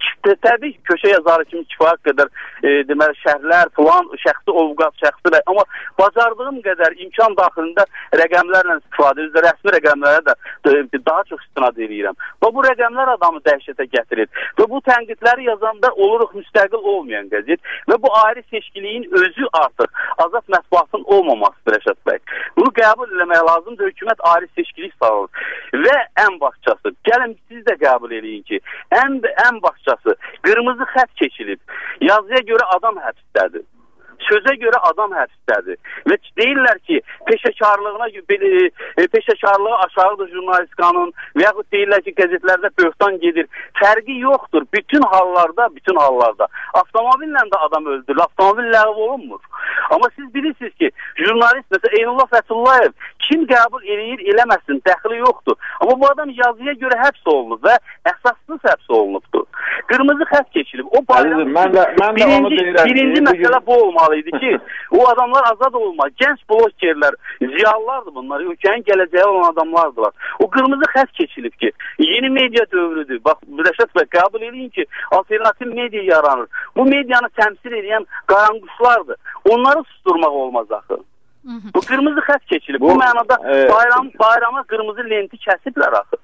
təbii köşə yazarı kimi kifayət qədər e, deməli şərhlər, plan, şəxsi ovqat, şəxsi rəy, amma bacardığım qədər imkan daxilində rəqəmlərlə istifadə edir, rəsmi rəqəmlərə də e, daha çox istinad edirəm. Və bu rəqəmlər adamı dəhşətə gətirir. Və bu tənqidləri yazanda oluruq müstəqil olmayan qəzet və bu ayrı seçkiliyin özü artıq azad mətbuatın olmamasıdır Rəşad bəy. Bunu qəbul eləmək lazımdır, hökumət ayrı seçkilik sağlar. Və ən başçası, gəlin siz də qəbul eləyin ki, ən, ən başçası qırmızı xət keçilib. Yazıya görə adam həbsdədir. Sözə görə adam həbsdədir. Və deyirlər ki, peşəkarlığına e, peşəkarlığı aşağıdır jurnalistikanın və yaxud deyirlər ki, qəzetlərdə böhtan gedir. Fərqi yoxdur. Bütün hallarda, bütün hallarda avtomobillə də adam öldürülür. Avtomobil ləğv olunmur. Amma siz bilirsiniz ki, jurnalist mesela Eynullah Fəthullayev kim qəbul eləyir, eləməsin, dəxli yoxdur. Amma bu adam yazıya görə həbs olunub və əsassız həbs olunubdur. Qırmızı xət keçilib. O bayram mən də, mən də birinci, birinci məsələ bu olmalıydı ki, o adamlar azad olmalı. Gənc blokerlər, ziyalılardır bunlar, ülkənin gələcəyi olan adamlardılar. O qırmızı xət keçilib ki, yeni media dövrüdür. Bax, Rəşad bəy, qəbul edin ki, alternativ media yaranır. Bu medianı təmsil edən qaranquşlardır. Onları susturmaq olmaz axı. Bu qırmızı xət keçilib. Bu, bu mənada e, bayram, bayrama qırmızı lenti kəsiblər axı.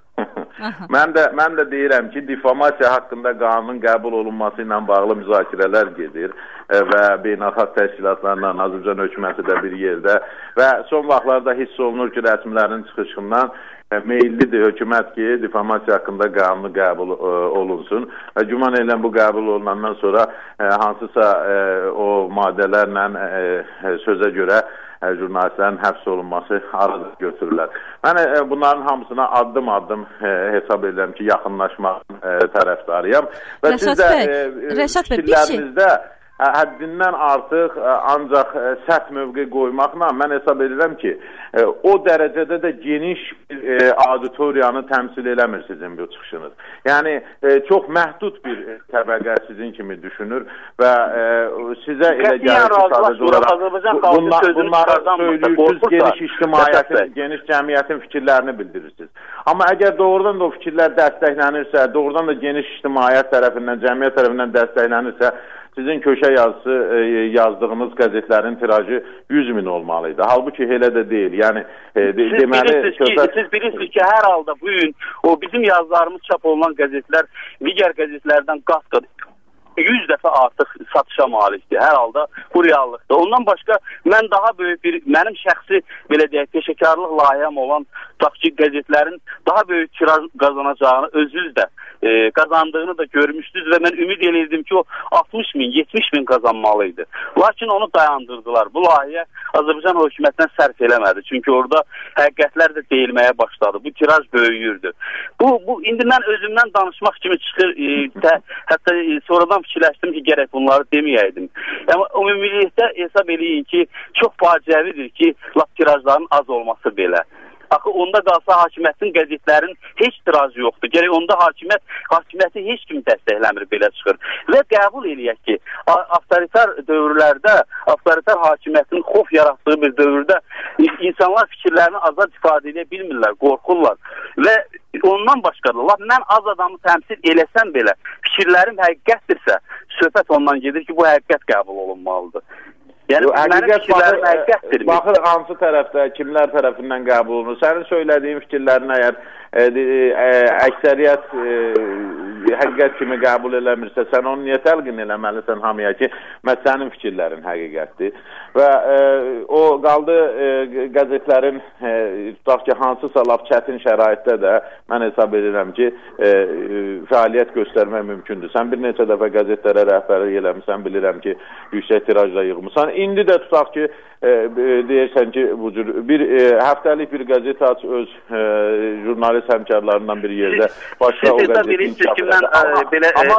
mən də mən də deyirəm ki, difamasiya haqqında qanunun qəbul olunması ilə bağlı müzakirələr gedir e, və beynəlxalq təşkilatlarla Azərbaycan hökuməti də bir yerdə və son vaxtlarda hiss olunur ki, rəsmilərin çıxışından e, meyillidir hökumət ki, difamasiya haqqında qanunu qəbul e, olunsun və güman edirəm bu qəbul olunandan sonra e, hansısa e, o maddələrlə e, sözə görə jurnalistlərin həbs olunması arada götürürlər. Mən e, bunların hamısına addım-addım e, hesab edirəm ki, yaxınlaşmaq e, tərəfdarıyam. Və siz də e, fikirlərinizdə həddindən artıq ancaq sərt mövqe qoymaqla mən hesab edirəm ki, o dərəcədə də geniş auditoriyanı təmsil eləmir sizin bu çıxışınız. Yəni, çox məhdud bir təbəqə sizin kimi düşünür və sizə elə gəlir ki, sadəcə olaraq bunları söylürsünüz, geniş ictimaiyyətin, geniş cəmiyyətin fikirlərini bildirirsiniz. Amma əgər doğrudan da o fikirlər dəstəklənirsə, doğrudan da geniş ictimaiyyət tərəfindən, cəmiyyət tərəfindən dəstəklənirsə, sizin köşə yazısı e, yazdığınız qəzetlərin tirajı yüz min olmalıydı. Halbuki elə də deyil. Yəni e, de, siz, deməli, bilirsiniz köşə... ki, siz bilirsiniz ki, hər halda bugün o bizim yazılarımız çap olunan qəzetlər digər qəzetlərdən qat-qat yüz dəfə artıq satışa malikdir. Hər halda bu reallıqdır. Ondan başqa mən daha böyük bir, mənim şəxsi belə deyək, peşəkarlıq layihəm olan tutaq qəzetlərin daha böyük tiraj qazanacağını özünüz də e, qazandığını da görmüşdünüz və mən ümid edirdim ki, o altmış min, yetmiş min qazanmalıydı. Lakin onu dayandırdılar. Bu layihə Azərbaycan hökumətindən sərf eləmədi. Çünki orada həqiqətlər də deyilməyə başladı. Bu tiraj böyüyürdü. Bu, bu indi mən özümdən danışmaq kimi çıxır, e, tə, hətta e, sonradan fikirləşdim ki, gərək bunları deməyəydim. Amma ümumilikdə hesab eləyin ki, çox faciəvidir ki, lap tirajların az olması belə. Axı onda qalsa hakimiyyətin qəzetlərin heç tirajı yoxdur. Gərək onda hakimiyyət, hakimiyyəti heç kim dəstəkləmir belə çıxır. Və qəbul eləyək ki, avtoritar dövrlərdə, avtoritar hakimiyyətin xof yaratdığı bir dövrdə insanlar fikirlərini azad ifadə edə bilmirlər, qorxurlar. Və ondan başqadır. Laf, mən az adamı təmsil eləsəm belə, fikirlərim həqiqətdirsə, söhbət ondan gedir ki, bu həqiqət qəbul olunmalıdır. Yəni, həqiqət baxır, həqiqətdir. Baxır, hansı tərəfdə, kimlər tərəfindən qəbul olunur. Sənin söylədiyin fikirlərin əgər e, e, əksəriyyət e, həqiqət kimi qəbul eləmirsə, sən onu niyə təlqin eləməlisən hamıya ki, məhz sənin fikirlərin həqiqətdir. Və e, o qaldı e, qəzetlərin e, tutaq ki, hansısa laf çətin şəraitdə də mən hesab edirəm ki, e, fəaliyyət göstərmək mümkündür. Sən bir neçə dəfə qəzetlərə rəhbərlik eləmirsən, bilirəm ki, yüksək tirajla yığmışsan. İndi də tutaq ki, e, deyirsən ki, bu cür bir e, həftəlik bir qəzet aç öz e, jurnalist həmkarlarından bir yerdə başqa o qəzetin çapıdır. Amma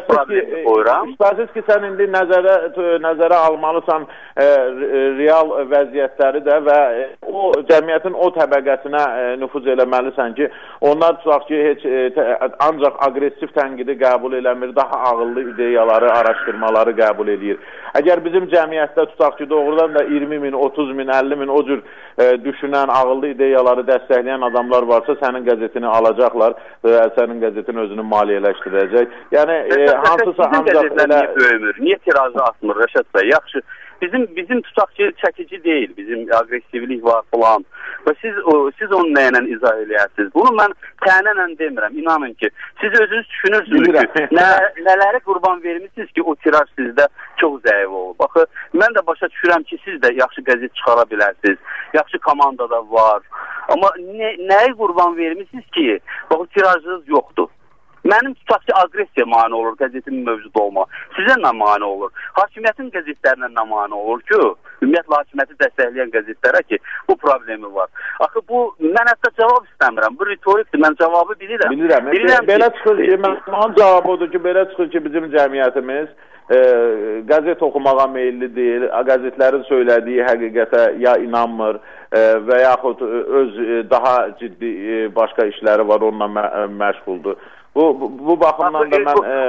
şübhəsiz ki, sən indi nəzərə, nəzərə almalısan e, real vəziyyətləri də və o cəmiyyətin o təbəqəsinə e, nüfuz eləməlisən ki, onlar tutaq ki, heç e, tə, ancaq aqressiv tənqidi qəbul eləmir, daha ağıllı ideyaları, araşdırmaları qəbul edir. Əgər bizim cəmiyyətdə tutaq ki, doğrudan da iyirmi min, otuz min, əlli min o cür e, düşünən, ağıllı ideyaları dəstəkləyən adamlar varsa, sənin qəzetini alacaqlar və sənin qəzetin özünü maliyyələşdirəcək. Yəni, e, hansısa ancaq elə... Niyə böyümür, niyə tirajı atmır Rəşad bəy? Yaxşı, bizim bizim tutaq ki, çəkici deyil, bizim aqressivlik var falan və siz, o, siz onu nəylə izah eləyərsiniz? Bunu mən tənənlə demirəm, inanın ki, siz özünüz düşünürsünüz ki, nə, nələri qurban vermişsiniz ki, o tiraj sizdə çox zəif olub. Baxı, mən də başa düşürəm ki, siz də yaxşı qəzet çıxara bilərsiniz, yaxşı komandada var, amma nə, nəyi qurban vermişsiniz ki, baxı, tirajınız yoxdur. Mənim tutaq ki, agresiya mani olur qəzetimin mövcud olma. Sizə nə mani olur? Hakimiyyətin qəzetlərinə nə mani olur ki, ümumiyyətlə hakimiyyəti dəstəkləyən qəzetlərə ki, bu problemi var. Axı, bu, mən hətta cavab istəmirəm. Bu ritorikdir, mən cavabı bilirəm. Bilirəm. bilirəm belə ki, çıxır ki, mənim cavabı odur ki, belə çıxır ki, bizim cəmiyyətimiz e, qəzet oxumağa meyilli deyil, qəzetlərin söylədiyi həqiqətə ya inanmır e, və yaxud öz e, daha ciddi e, başqa işləri var, onunla mə məşğuldur. Bu, bu, bu baxımdan da mən... E...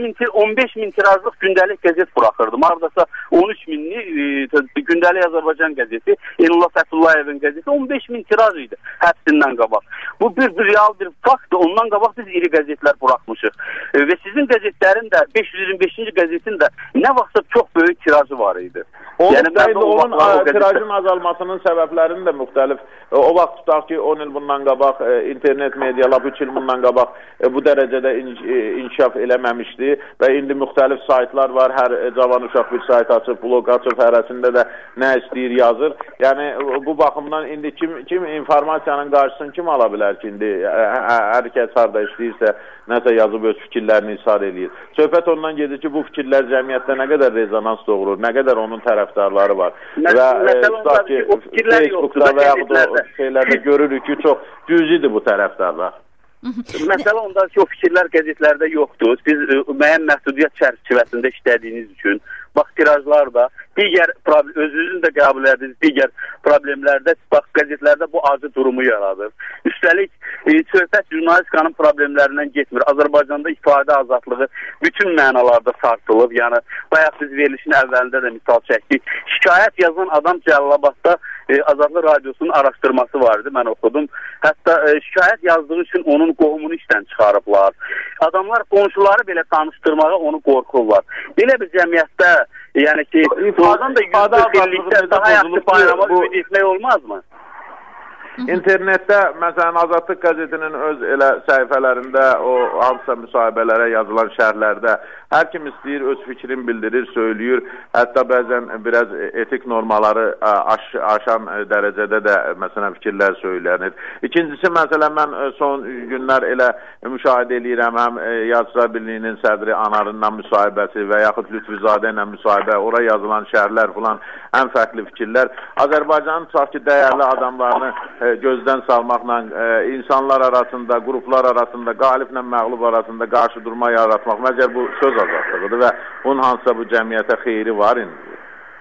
on beş min tirajlıq gündəlik qəzet buraxırdım. Haradasa on üç minli e, gündəlik Azərbaycan qəzeti, Elnullah Fətullayevin qəzeti on beş min tiraj idi həbsindən qabaq. Bu bir, bir real bir faktdır. Ondan qabaq biz iri qəzetlər buraxmışıq. E, və sizin qəzetlərin də beş yüz iyirmi beşinci qəzetin də nə vaxtsa çox böyük tirajı var idi. Onun, yəni, də, onun o tirajın azalmasının səbəblərinin də müxtəlif. O vaxt tutaq ki, on il bundan qabaq internet medialar, üç il bundan qabaq bu dərəcədə inkişaf eləməmişdi və indi müxtəlif saytlar var. Hər cavan uşaq bir sayt açıb, blog açıb, hərəsində də nə istəyir yazır. Yəni bu baxımdan indi kim, kim informasiyanın qarşısını kim ala bilər ki, indi hər kəs harda istəyirsə nəsə yazıb öz fikirlərini ishar eləyir. Söhbət ondan gedir ki, bu fikirlər cəmiyyətdə nə qədər rezonans doğurur, nə qədər onun tərəfdarları var. Mən, və tutaq ki, Facebookda və yaxud o şeylərdə görürük ki, çox cüzidir bu tərəfdarlar. Məsələ ondan ki, o fikirlər qəzetlərdə yoxdur. Biz ə, müəyyən məhdudiyyət çərçivəsində işlədiyiniz üçün, bax, tirajlar da, digər, özünüzün də qəbul ediniz, digər problemlərdə, bax, qəzetlərdə bu acı durumu yaradır. Üstəlik, e, söhbət jurnalistikanın problemlərindən getmir. Azərbaycanda ifadə azadlığı bütün mənalarda sarsılıb. Yəni, bayaq biz verilişin əvvəlində də misal çəkdik. Şikayət yazan adam Cəlilabadda e, Azadlıq Radiosunun araşdırması vardı, mən oxudum. Hətta e, şikayət yazdığı üçün onun qohumunu işdən çıxarıblar. Adamlar qonşuları belə tanışdırmağa onu qorxurlar. Belə bir cəmiyyətdə, yəni ki, buradan da yüzdə birlikdə daha yaxşı bayrama ümid etmək olmazmı? İnternetdə, məsələn, Azadlıq qəzetinin öz elə səhifələrində, o hansısa müsahibələrə yazılan şərhlərdə hər kim istəyir, öz fikrini bildirir, söyləyir. Hətta bəzən biraz etik normaları aş, aşan dərəcədə də, məsələn, fikirlər söylənir. İkincisi, məsələn, mən son günlər elə müşahidə edirəm, həm Yazıçılar Birliyinin sədri Anarınla müsahibəsi və yaxud Lütfüzadə ilə müsahibə, oraya yazılan şərhlər falan, ən fərqli fikirlər. Azərbaycanın tutaq ki, dəyərli adamlarını gözdən salmaqla, insanlar arasında, qruplar arasında, qaliblə məğlub arasında qarşı durma yaratmaq, məgər bu söz azadlığıdır və bunun hansısa bu cəmiyyətə xeyri var indi.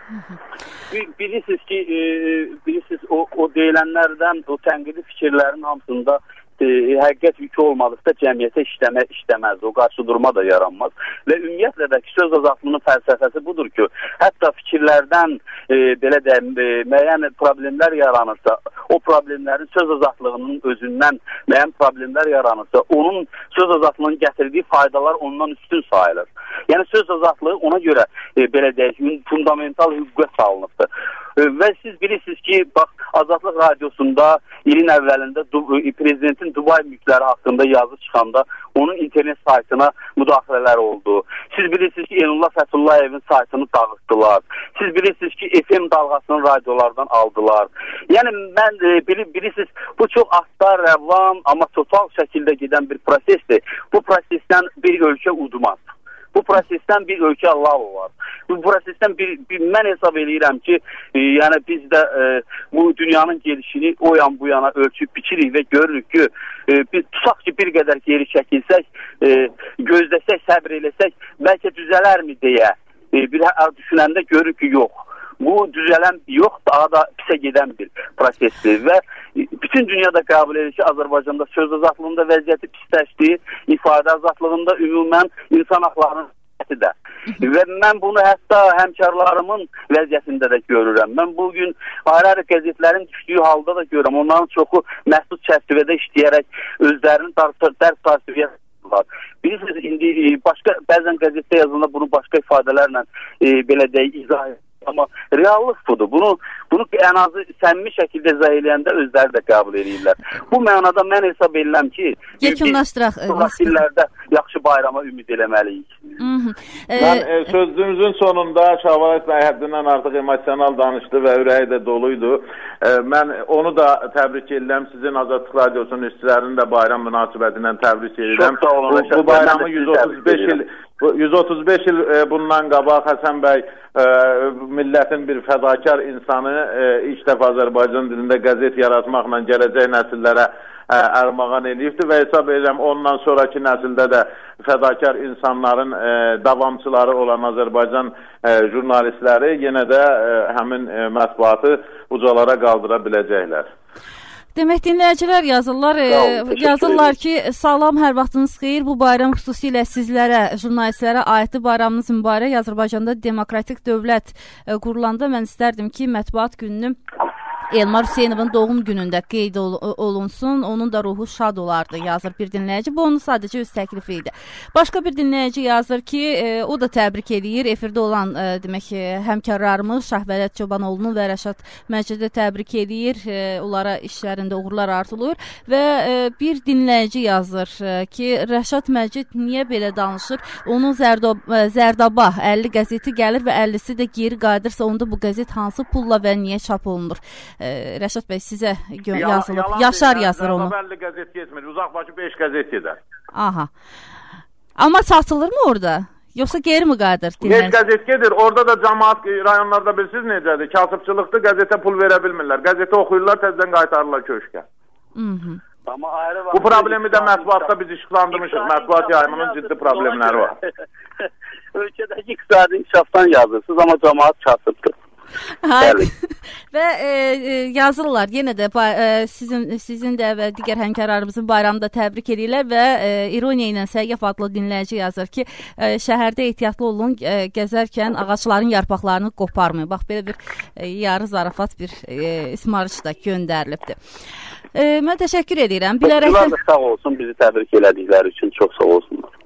Bilirsiniz ki, e, bilirsiniz, o, o deyilənlərdən, o tənqidi fikirlərin hamısında e, həqiqət yükü olmadıqda cəmiyyətə işləmə, işləməz, o qarşı durma da yaranmaz. Və ümumiyyətlə də ki, söz azadlığının fəlsəfəsi budur ki, hətta fikirlərdən e, belə də e, müəyyən problemlər yaranırsa, o problemlərin söz azadlığının özündən müəyyən problemlər yaranırsa, onun söz azadlığının gətirdiyi faydalar ondan üstün sayılır. Yəni söz azadlığı ona görə e, belə deyək, fundamental hüquqa salınıbdır. E, və siz bilirsiniz ki, bax, Azadlıq Radiosunda ilin əvvəlində du prezidentin Dubay mülkləri haqqında yazı çıxanda onun internet saytına müdaxilələr oldu. Siz bilirsiniz ki, Elnullah Fətullayevin saytını dağıtdılar. Siz bilirsiniz ki, F M dalğasını radiolardan aldılar. Yəni, mən e, bil bilirsiniz, bu çox asta, rəvan, amma total şəkildə gedən bir prosesdir. Bu prosesdən bir ölkə udmaz. Bu prosesdən bir ölkə lav var. Bu prosesdən bir, bir mən hesab edirəm ki, e, yəni biz də e, bu dünyanın gelişini o yan bu yana ölçüb biçirik və görürük ki, e, biz tutaq ki, bir qədər geri çəkilsək, e, gözləsək, səbr eləsək, bəlkə düzələrmi deyə e, bir düşünəndə görürük ki, yox. Bu düzələn yox, daha da pisə gedən bir prosesdir və bütün dünyada qəbul edir ki, Azərbaycanda söz azadlığında vəziyyəti pisləşdi, ifadə azadlığında ümumən insan haqlarının vəziyyəti də. Və mən bunu hətta həmkarlarımın vəziyyətində də görürəm. Mən bugün ayrı-ayrı qəzetlərin düşdüyü halda da görürəm. Onların çoxu məhdud çərçivədə işləyərək özlərinin dərs tarifiyyə var. Bilirsiniz, indi başqa bəzən qəzetdə yazılanda bunu başqa ifadələrlə e, belə deyək, izah edir. Amma reallıq budur. Bunu bunu ən azı səmimi şəkildə izah eləyəndə özləri də qəbul edirlər. Bu mənada mən hesab edirəm ki, yekunlaşdıraq. Vaxtlarda yaxşı bayrama ümid eləməliyik. E, mən e, sözümüzün sonunda Şahvarat bəy həddindən artıq emosional danışdı və ürəyi də doluydu. E, mən onu da təbrik edirəm. Sizin Azadlıq Radiosunun işçilərinin də bayram münasibətindən təbrik edirəm. Bu, bu bayramı yüz otuz beş il yüz otuz beş il e, bundan qabaq Həsən bəy e, millətin bir fədakar insanı e, ilk dəfə Azərbaycan dilində qəzet yaratmaqla gələcək nəsillərə ə, ərmağan eləyibdir və hesab edirəm ondan sonraki nəsildə də fədakar insanların ə, davamçıları olan Azərbaycan ə, jurnalistləri yenə də ə, həmin ə, mətbuatı ucalara qaldıra biləcəklər. Demək, dinləyicilər yazırlar, e, yazırlar ki, salam, hər vaxtınız xeyir. Bu bayram xüsusilə sizlərə, jurnalistlərə aiddir. Bayramınız mübarək. Azərbaycanda demokratik dövlət e, qurulanda mən istərdim ki, mətbuat gününü Elmar Hüseynovun doğum günündə qeyd ol olunsun. Onun da ruhu şad olardı, yazır bir dinləyici. Bu onun sadəcə öz təklifi idi. Başqa bir dinləyici yazır ki, e, o da təbrik edir. Efirdə olan e, demək ki, həmkarlarımız Şahvələt Çobanoğlu'nu və Rəşad Məcidi təbrik edir. E, onlara işlərində uğurlar arzulayır və e, bir dinləyici yazır e, ki, Rəşad Məcid niyə belə danışır? Onun Zərdo Zərdaba əlli qəzeti gəlir və əllisi də geri qayıdırsa, onda bu qəzet hansı pulla və niyə çap olunur? Rəşad bəy, sizə yazılıb. Yaşar yazır onu. əlli qəzet getmir. Uzaqbaşı beş qəzet gedər. Aha. Amma satılırmı orada? Yoxsa geri mi qayıdır? beş qəzet gedir. Orada da cəmaət rayonlarda bilirsiniz necədir? Kasıbçılıqda qəzetə pul verə bilmirlər. Qəzeti oxuyurlar, təzədən qaytarırlar köşkə. Mhm. Amma ayrı Bu problemi də mətbuatda biz işıqlandırmışıq. Mətbuat yayımının ciddi problemləri var. Ölkədəki iqtisadi inkişafdan yazırsınız, amma cəmaət kasıbdır. Hayır. Və e, yazırlar yenə də e, sizin sizin də və digər həmkarlarımızın bayramında təbrik edirlər və e, ironiya ilə Səyyaf adlı dinləyici yazır ki, e, şəhərdə ehtiyatlı olun, e, gəzərkən ağacların yarpaqlarını qoparmayın. Bax, belə bir e, yarı zarafat bir e, ismarış da göndərilibdir. E, mən təşəkkür edirəm. Bilərəkdən sağ olsun, bizi təbrik elədikləri üçün çox sağ olsunlar.